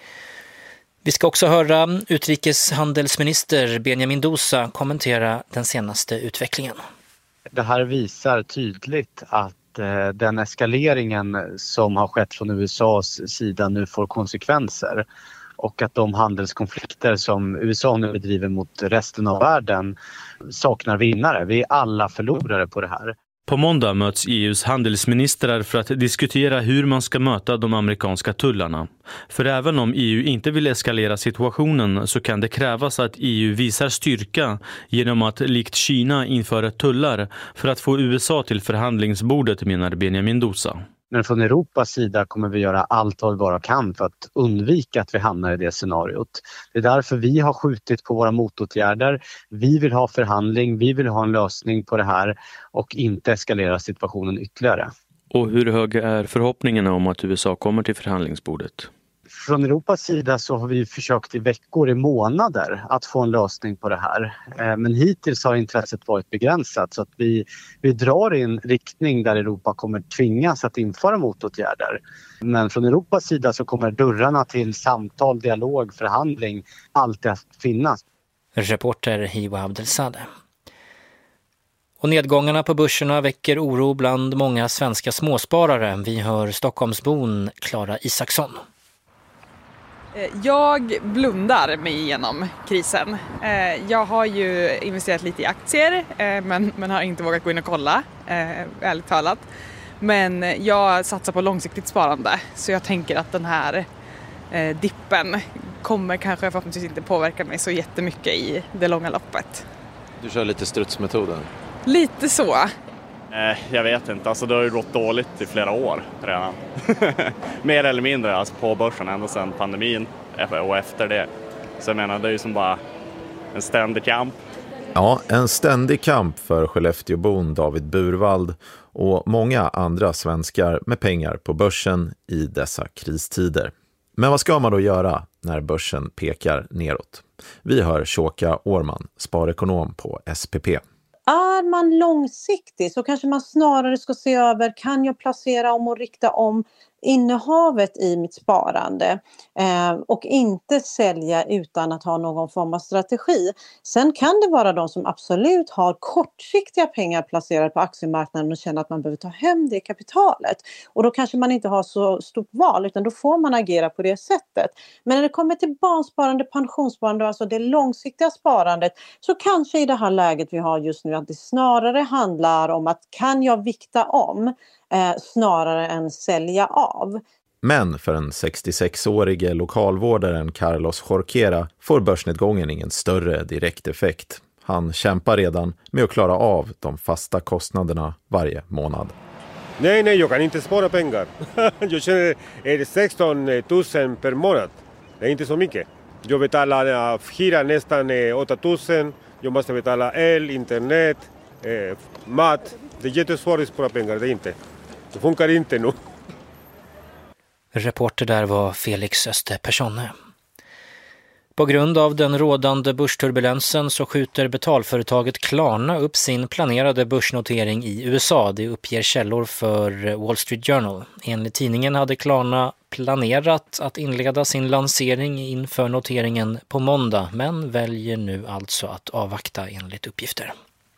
Vi ska också höra utrikeshandelsminister Benjamin Dousa kommentera den senaste utvecklingen. Det här visar tydligt att eh, den eskaleringen som har skett från U S As sida nu får konsekvenser. och att de handelskonflikter som U S A nu bedriver mot resten av världen saknar vinnare. Vi är alla förlorare på det här. På måndag möts E U:s handelsministrar för att diskutera hur man ska möta de amerikanska tullarna. För även om E U inte vill eskalera situationen så kan det krävas att E U visar styrka genom att likt Kina införa tullar för att få U S A till förhandlingsbordet, menar Benjamin Dosa. Men från Europas sida kommer vi göra allt vad vi bara kan för att undvika att vi hamnar i det scenariot. Det är därför vi har skjutit på våra motåtgärder. Vi vill ha förhandling, vi vill ha en lösning på det här och inte eskalera situationen ytterligare. Och hur höga är förhoppningarna om att U S A kommer till förhandlingsbordet? Från Europas sida så har vi försökt i veckor, i månader att få en lösning på det här. Men hittills har intresset varit begränsat så att vi, vi drar i en riktning där Europa kommer tvingas att införa motåtgärder. Men från Europas sida så kommer dörrarna till samtal, dialog, förhandling alltid att finnas. Reporter Hiwa Abdelsadeh. Och nedgångarna på börserna väcker oro bland många svenska småsparare. Vi hör Stockholmsbon Klara Isaksson. Jag blundar mig igenom krisen. Jag har ju investerat lite i aktier men, men har inte vågat gå in och kolla, ärligt talat. Men jag satsar på långsiktigt sparande så jag tänker att den här dippen kommer kanske förhoppningsvis inte påverka mig så jättemycket i det långa loppet. Du kör lite strutsmetoden? Lite så. Eh, jag vet inte, alltså det har ju gått dåligt i flera år redan. Mer eller mindre alltså på börsen ända sedan pandemin och efter det. Så jag menar, det är ju som bara en ständig kamp. Ja, en ständig kamp för Skellefteåbon David Burvald och många andra svenskar med pengar på börsen i dessa kristider. Men vad ska man då göra när börsen pekar neråt? Vi hör Shoka Årman, sparekonom på S P P. Är man långsiktig så kanske man snarare ska se över, kan jag placera om och rikta om innehavet i mitt sparande eh, och inte sälja utan att ha någon form av strategi. Sen kan det vara de som absolut har kortsiktiga pengar placerade på aktiemarknaden och känner att man behöver ta hem det kapitalet. Och då kanske man inte har så stort val utan då får man agera på det sättet. Men när det kommer till barnsparande, pensionssparande, alltså det långsiktiga sparandet, så kanske i det här läget vi har just nu att det snarare handlar om att kan jag vikta om Eh, snarare än sälja av. Men för en sextiosex-årige lokalvårdaren Carlos Jorquera får börsnedgången ingen större direkt effekt. Han kämpar redan med att klara av de fasta kostnaderna varje månad. Nej, nej, jag kan inte spara pengar. Jag känner sexton tusen per månad. Det är inte så mycket. Jag betalar hyra nästan åtta tusen. Jag måste betala el, internet, eh, mat. Det är jättesvårt att spara pengar, det är inte. Det funkar inte nu. Reporter där var Felix Österpersonne. På grund av den rådande börsturbulensen så skjuter betalföretaget Klarna upp sin planerade börsnotering i U S A. Det uppger källor för Wall Street Journal. Enligt tidningen hade Klarna planerat att inleda sin lansering inför noteringen på måndag, men väljer nu alltså att avvakta enligt uppgifter.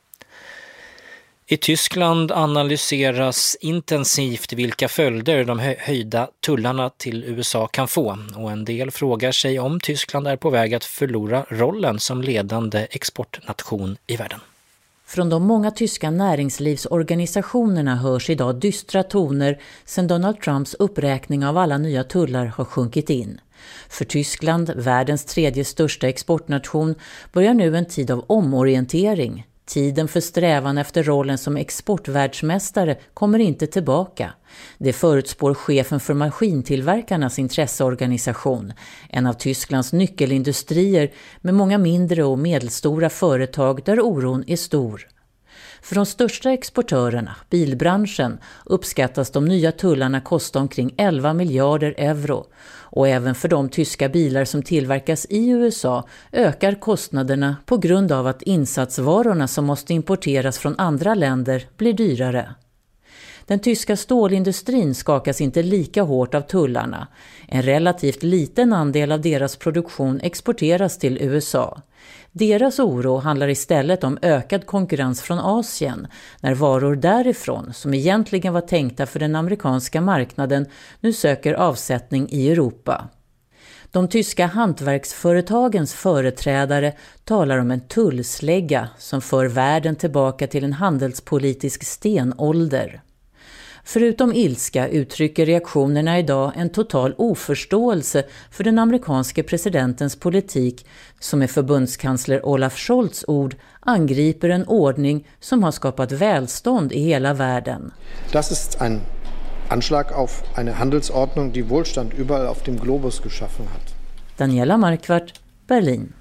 I Tyskland analyseras intensivt vilka följder de höjda tullarna till U S A kan få, och en del frågar sig om Tyskland är på väg att förlora rollen som ledande exportnation i världen. Från de många tyska näringslivsorganisationerna hörs idag dystra toner sedan Donald Trumps uppräkning av alla nya tullar har sjunkit in. För Tyskland, världens tredje största exportnation, börjar nu en tid av omorientering. Tiden för strävan efter rollen som exportvärldsmästare kommer inte tillbaka. Det förutspår chefen för maskintillverkarnas intresseorganisation, en av Tysklands nyckelindustrier med många mindre och medelstora företag där oron är stor. För de största exportörerna, bilbranschen, uppskattas de nya tullarna kosta omkring elva miljarder euro. Och även för de tyska bilar som tillverkas i U S A ökar kostnaderna på grund av att insatsvarorna som måste importeras från andra länder blir dyrare. Den tyska stålindustrin skakas inte lika hårt av tullarna. En relativt liten andel av deras produktion exporteras till U S A. Deras oro handlar istället om ökad konkurrens från Asien, när varor därifrån, som egentligen var tänkta för den amerikanska marknaden, nu söker avsättning i Europa. De tyska hantverksföretagens företrädare talar om en tullslägga som för världen tillbaka till en handelspolitisk stenålder. Förutom ilska uttrycker reaktionerna idag en total oförståelse för den amerikanske presidentens politik som med förbundskansler Olaf Scholz ord angriper en ordning som har skapat välstånd i hela världen. Das ist ein Anschlag auf eine Handelsordnung, die Wohlstand überall auf dem Globus geschaffen hat. Daniela Marquardt, Berlin.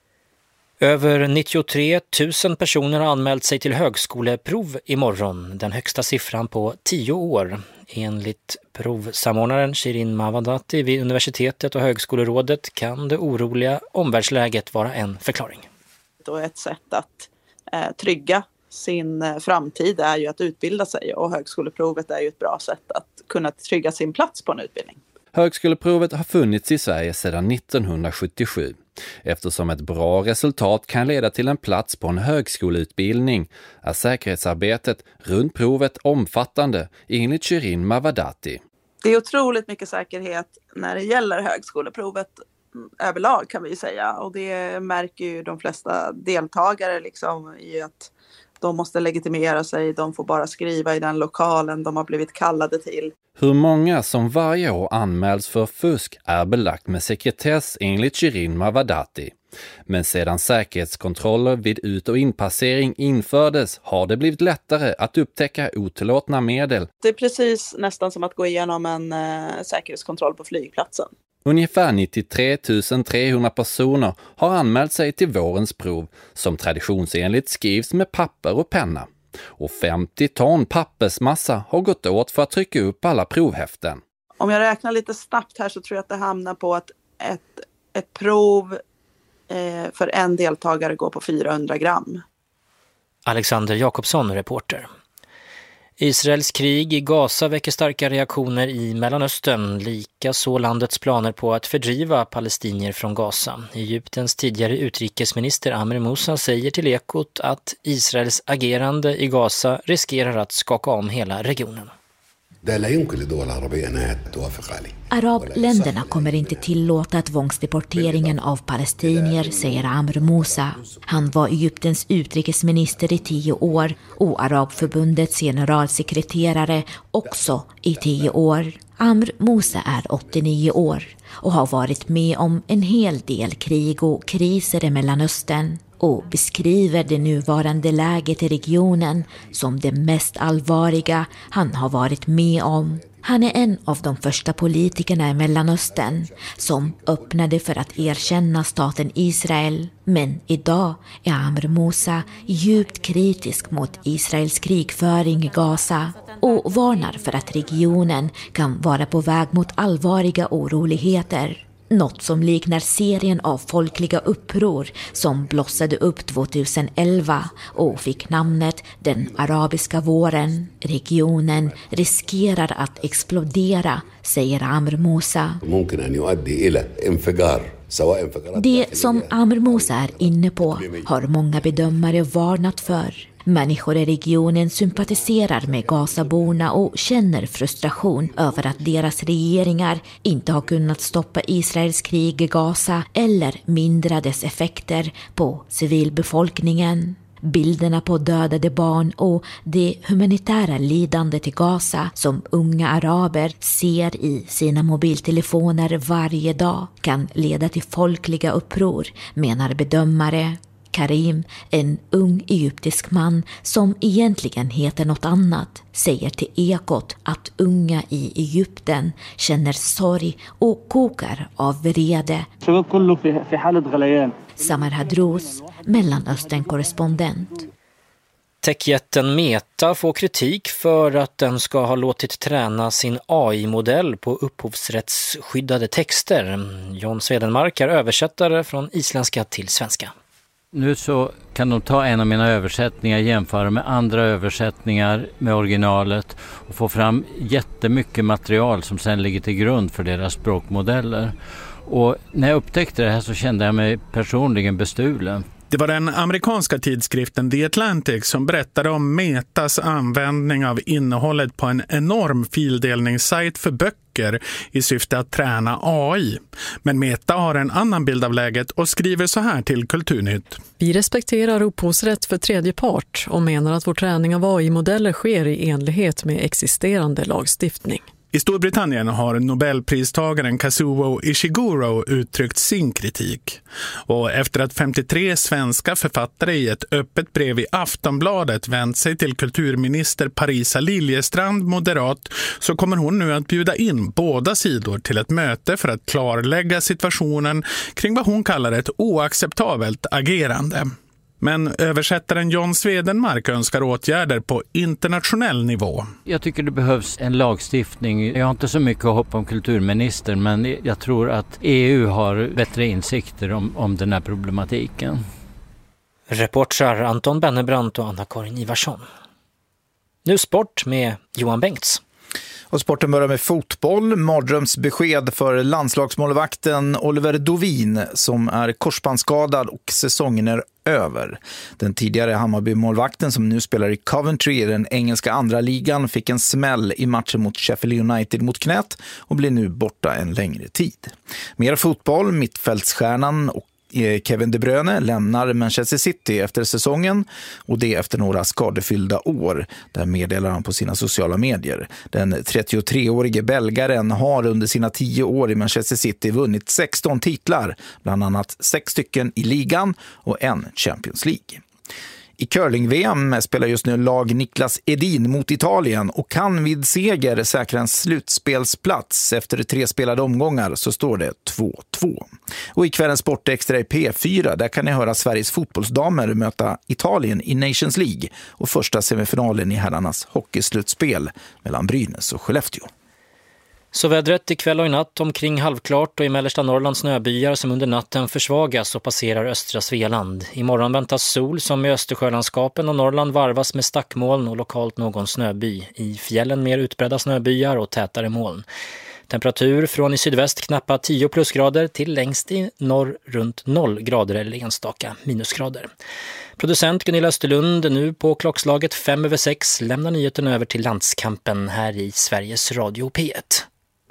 Över nittiotre tusen personer har anmält sig till högskoleprov imorgon, den högsta siffran på tio år. Enligt provsamordnaren Shirin Mavadati vid universitetet och högskolerådet kan det oroliga omvärldsläget vara en förklaring. Och ett sätt att eh, trygga sin eh, framtid är ju att utbilda sig, och högskoleprovet är ju ett bra sätt att kunna trygga sin plats på en utbildning. Högskoleprovet har funnits i Sverige sedan nittonhundrasjuttiosju. Eftersom ett bra resultat kan leda till en plats på en högskoleutbildning är säkerhetsarbetet runt provet omfattande, enligt Shirin Mavadati. Det är otroligt mycket säkerhet när det gäller högskoleprovet överlag, kan vi ju säga, och det märker ju de flesta deltagare liksom i att de måste legitimera sig, de får bara skriva i den lokalen de har blivit kallade till. Hur många som varje år anmäls för fusk är belagt med sekretess enligt Shirin Mavadati. Men sedan säkerhetskontroller vid ut- och inpassering infördes har det blivit lättare att upptäcka otillåtna medel. Det är precis nästan som att gå igenom en äh, säkerhetskontroll på flygplatsen. Ungefär nittiotre tusen trehundra personer har anmält sig till vårens prov som traditionsenligt skrivs med papper och penna. Och femtio ton pappersmassa har gått åt för att trycka upp alla provhäften. Om jag räknar lite snabbt här så tror jag att det hamnar på att ett, ett prov eh, för en deltagare går på fyrahundra gram. Alexander Jakobsson, reporter. Israels krig i Gaza väcker starka reaktioner i Mellanöstern, lika så landets planer på att fördriva palestinier från Gaza. Egyptens tidigare utrikesminister Amr Moussa säger till Ekot att Israels agerande i Gaza riskerar att skaka om hela regionen. Arabländerna kommer inte tillåta tvångsdeporteringen av palestinier, säger Amr Moussa. Han var Egyptens utrikesminister i tio år och Arabförbundets generalsekreterare också i tio år. Amr Moussa är åttionio år och har varit med om en hel del krig och kriser i Mellanöstern och beskriver det nuvarande läget i regionen som det mest allvarliga han har varit med om. Han är en av de första politikerna i Mellanöstern som öppnade för att erkänna staten Israel. Men idag är Amr Moussa djupt kritisk mot Israels krigföring i Gaza och varnar för att regionen kan vara på väg mot allvarliga oroligheter. Något som liknar serien av folkliga uppror som blossade upp tjugoelva och fick namnet den arabiska våren. Regionen riskerar att explodera, säger Amr Moussa. Det som Amr Moussa är inne på har många bedömare varnat för. Människor i regionen sympatiserar med Gazaborna och känner frustration över att deras regeringar inte har kunnat stoppa Israels krig i Gaza eller mindra dess effekter på civilbefolkningen. Bilderna på dödade barn och det humanitära lidandet i Gaza som unga araber ser i sina mobiltelefoner varje dag kan leda till folkliga uppror, menar bedömare. Karim, en ung egyptisk man som egentligen heter något annat, säger till Ekot att unga i Egypten känner sorg och kokar av vrede. Samar Hadrous, Mellanöstern-korrespondent. Techjätten Meta får kritik för att den ska ha låtit träna sin A I-modell på upphovsrättsskyddade texter. John Swedenmark är översättare från isländska till svenska. Nu så kan de ta en av mina översättningar, jämföra med andra översättningar med originalet och få fram jättemycket material som sedan ligger till grund för deras språkmodeller. Och när jag upptäckte det här så kände jag mig personligen bestulen. Det var den amerikanska tidskriften The Atlantic som berättade om Metas användning av innehållet på en enorm fildelningssajt för böcker böcker i syfte att träna A I. Men Meta har en annan bild av läget och skriver så här till Kulturnytt. Vi respekterar upphovsrätt för tredje part och menar att vår träning av A I-modeller sker i enlighet med existerande lagstiftning. I Storbritannien har Nobelpristagaren Kazuo Ishiguro uttryckt sin kritik. Och efter att femtiotre svenska författare i ett öppet brev i Aftonbladet vänt sig till kulturminister Parisa Liljestrand, moderat, så kommer hon nu att bjuda in båda sidor till ett möte för att klarlägga situationen kring vad hon kallar ett oacceptabelt agerande. Men översättaren John Svedenmark önskar åtgärder på internationell nivå. Jag tycker det behövs en lagstiftning. Jag har inte så mycket att hoppa om kulturminister, men jag tror att E U har bättre insikter om, om den här problematiken. Reportrar Anton Bennebrant och Anna-Karin Ivarsson. Nu sport med Johan Bengts. Och sporten börjar med fotboll. Mardrömsbesked för landslagsmålvakten Oliver Dovin som är korsbandsskadad och säsongen är över. Den tidigare Hammarby-målvakten som nu spelar i Coventry i den engelska andra ligan fick en smäll i matchen mot Sheffield United mot knät och blir nu borta en längre tid. Mer fotboll, mittfältsstjärnan och Kevin De Bruyne lämnar Manchester City efter säsongen och det efter några skadefyllda år. Där meddelar han på sina sociala medier. Den trettiotreårige belgaren har under sina tio år i Manchester City vunnit sexton titlar, bland annat sex stycken i ligan och en Champions League. I curling-V M spelar just nu lag Niklas Edin mot Italien och kan vid seger säkra en slutspelsplats. Efter tre spelade omgångar så står det två två. Och i kvällens Sportextra i P fyra där kan ni höra Sveriges fotbollsdamer möta Italien i Nations League och första semifinalen i herrarnas hockeyslutspel mellan Brynäs och Skellefteå. Så vädret ikväll och i natt omkring halvklart och i mellersta Norrlands snöbyar som under natten försvagas och passerar östra Svealand. Imorgon väntas sol som i Östersjölandskapen och Norrland varvas med stackmoln och lokalt någon snöby. I fjällen mer utbredda snöbyar och tätare moln. Temperatur från i sydväst knappa tio plusgrader till längst i norr runt noll grader eller enstaka minusgrader. Producent Gunilla Österlund nu på klockslaget fem över sex lämnar nyheten över till landskampen här i Sveriges Radio P ett.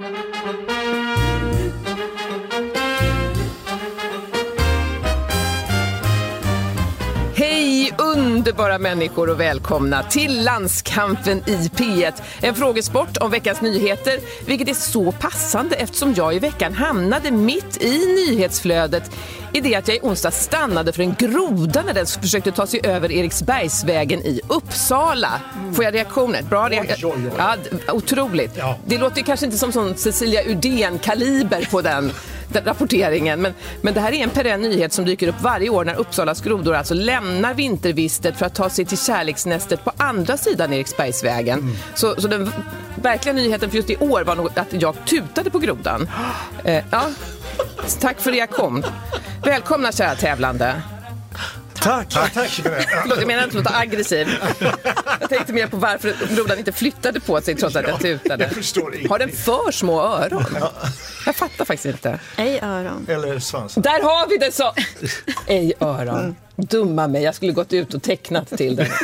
Hej underbara människor och välkomna till Landskampen i P ett. En frågesport om veckans nyheter, vilket är så passande eftersom jag i veckan hamnade mitt i nyhetsflödet i det att jag i onsdag stannade för en groda när den försökte ta sig över Eriksbergsvägen i Uppsala. Får jag reaktioner? Bra reaktioner. Ja, otroligt. Ja. Det låter kanske inte som sån Cecilia Uddén-kaliber på den, den rapporteringen, men, men det här är en perenn nyhet som dyker upp varje år när Uppsalas grodor alltså lämnar vintervistet för att ta sig till kärleksnästet på andra sidan Eriksbergsvägen. Mm. Så, så den verkliga nyheten för just i år var nog att jag tutade på grodan. Eh, ja. Tack för reaktion. Välkomna kära tävlande. Tack, tack, tack. Förlåt, jag menar inte att låta aggressiv. Jag tänkte mer på varför grodan inte flyttade på sig trots att jag tutade. Jag förstår inte. Har den för små öron? Ja. Jag fattar faktiskt inte. Ej öron. Eller svans. Där har vi det så. Ej öron. Mm. Dumma mig, jag skulle gått ut och tecknat till den.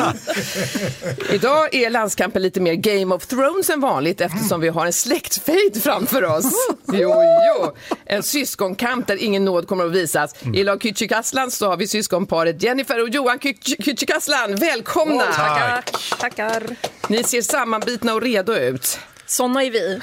Idag är landskampen lite mer Game of Thrones än vanligt eftersom vi har en släktfejd framför oss. Jo, jo. En syskonkamp där ingen nåd kommer att visas. I lag Kücükaslan så har vi syskonparet Jennifer och Johan Kücükaslan. Välkomna! Oh, tack. Tackar. Ni ser sammanbitna och redo ut. Såna är vi.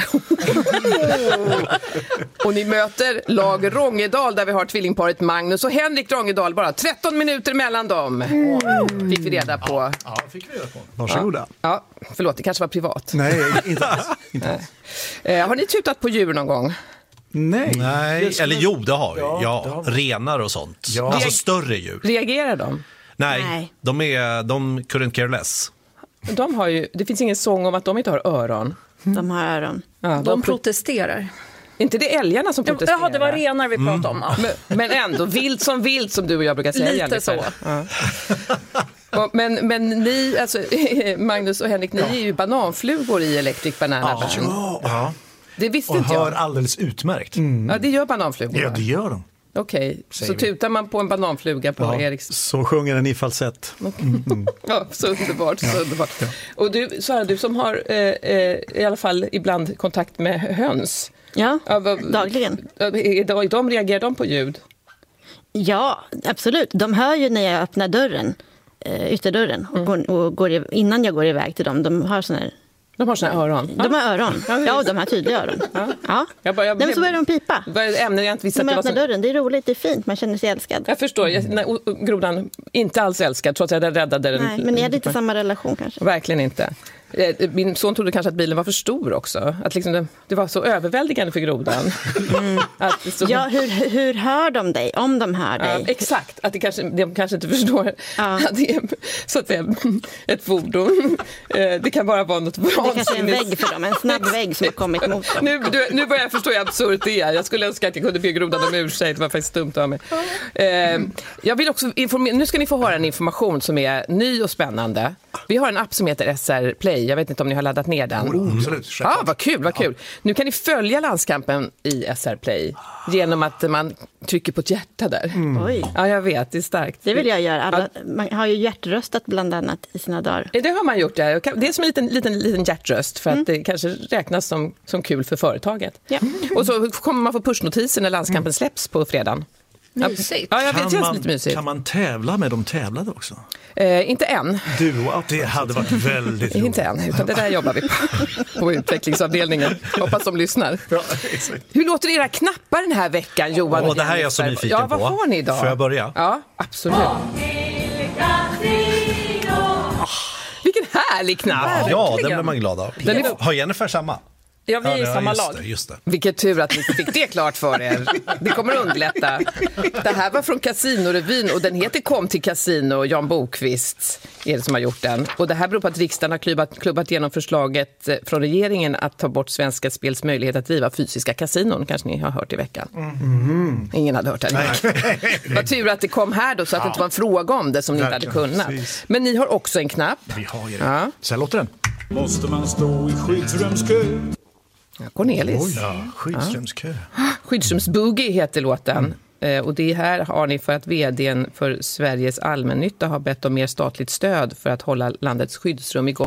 Och ni möter lag Rångedal där vi har tvillingparet Magnus och Henrik Rångedal. Bara tretton minuter mellan dem. Mm. Fick vi reda på. Ja, ja, fick vi reda på. Varsågoda. Ja, ja, förlåt, det kanske var privat. Nej, inte alls. Inte alls. Eh, har ni tutat på djur någon gång? Nej. Nej, skulle... eller jo, det har vi. Ja, ja, det har vi. Renar och sånt. Ja. Alltså större djur. Reagerar de? Nej, Nej. de är de couldn't care less. De har ju, det finns ingen sång om att de inte har öron. De har öron. Ja, de, de protesterar. Inte det älgarna som protesterar? Ja, det var renar vi pratade om. Ja. Men, men ändå, vilt som vilt som du och jag brukar säga. Lite så. Ja. Och, men, men ni, alltså, Magnus och Henrik, ni är ju bananflugor i Electric Banana Band. Ja, ja. Det visste och inte jag. Och hör alldeles utmärkt. Mm. Ja, det gör bananflugor. Ja, det gör de. Okej, okay. Så vi. tutar man på en bananfluga på ja, Eriks... Så sjunger den i falsett. Mm. Ja, så underbart. Så underbart. Ja. Och du, Sara, du som har eh, eh, i alla fall ibland kontakt med höns. Ja, ja vad, dagligen. De, de reagerar de på ljud? Ja, absolut. De hör ju när jag öppnar dörren, eh, ytterdörren. Och, mm. går, och går i, innan jag går iväg till dem. De har såna här... De har såna här öron. De har öron. Ja, och de har tydliga öron. Ja. Ja. Jag bara, jag blev... Men så börjar de pipa. Ämnen jag inte visste de att det öppnar var så... dörren. Det är roligt, det är fint. Man känner sig älskad. Jag förstår. Jag, när, grodan inte alls älskad, trots att jag räddade den. Nej, men ni hade inte samma relation kanske. Verkligen inte. Min son trodde kanske att bilen var för stor också. Att liksom det, det var så överväldigande för grodan. Mm. Att så... Ja, hur, hur hör de dig? Om de hör dig? Ja, exakt. Att det kanske, de kanske inte förstår ja. Att det är så att säga, ett fordon. Det kan bara vara något vansinnigt. Det kanske är en vägg för dem. En snabb vägg som har kommit mot dem. Nu, du, nu börjar jag förstå hur absurt det är. Jag skulle önska att jag kunde be grodan om ursäkt. Det var faktiskt dumt av mig. Mm. Jag vill också informera. Nu ska ni få höra en information som är ny och spännande. Vi har en app som heter S R Play. Jag vet inte om ni har laddat ner den. Oh, absolut. Ja, ah, vad kul, vad kul. Nu kan ni följa landskampen i S R Play genom att man trycker på ett hjärta där. Mm. Oj. Ja, jag vet, det är starkt. Det vill jag göra. Alla, man har ju hjärtröstat bland annat i sina dagar. Det har man gjort där. Det är som en liten, liten, liten hjärtröst för mm. att det kanske räknas som, som kul för företaget. Ja. Och så kommer man få pushnotiser när landskampen mm. släpps på fredagen. Mysigt. Ja, jag vet, kan, jag man, lite mysigt. Kan man tävla med de tävlade också? Eh, inte än. Du, det hade varit väldigt roligt. Inte än, utan det där jobbar vi på, på utvecklingsavdelningen. Hoppas de lyssnar. Ja, hur låter era knappar den här veckan, Johan? Åh, det här är jag så nyfiken ja, på. Vad har ni idag? Får jag börja? Ja, absolut. Oh. Vilken härlig knapp! Ja, ja, den blir man glad av. Den är... Har Jennifer samma? Ja, vi är i ja, samma just lag. Det, just det. Vilken tur att ni fick det klart för er. Det kommer att underlätta. Det här var från Casinorevyn och den heter Kom till Casino. Jan Bokvist är det som har gjort den. Och det här beror på att riksdagen har klubbat, klubbat igenom förslaget från regeringen att ta bort Svenska Spels möjlighet att driva fysiska kasinon. Kanske ni har hört i veckan. Mm. Ingen hade hört det. Vad tur att det kom här då så att ja. Det inte var en fråga om det som ni inte hade kunnat. Precis. Men ni har också en knapp. Vi har ju det. Ja. Så här låter den. Måste man stå i skyddsrumskö? Ja, Cornelis. Oj, ja. Skyddsrumskö. Ja. Skyddsrumsboogie heter låten. Mm. Eh, och det här har ni för att vdn för Sveriges allmännytta har bett om mer statligt stöd för att hålla landets skyddsrum igång.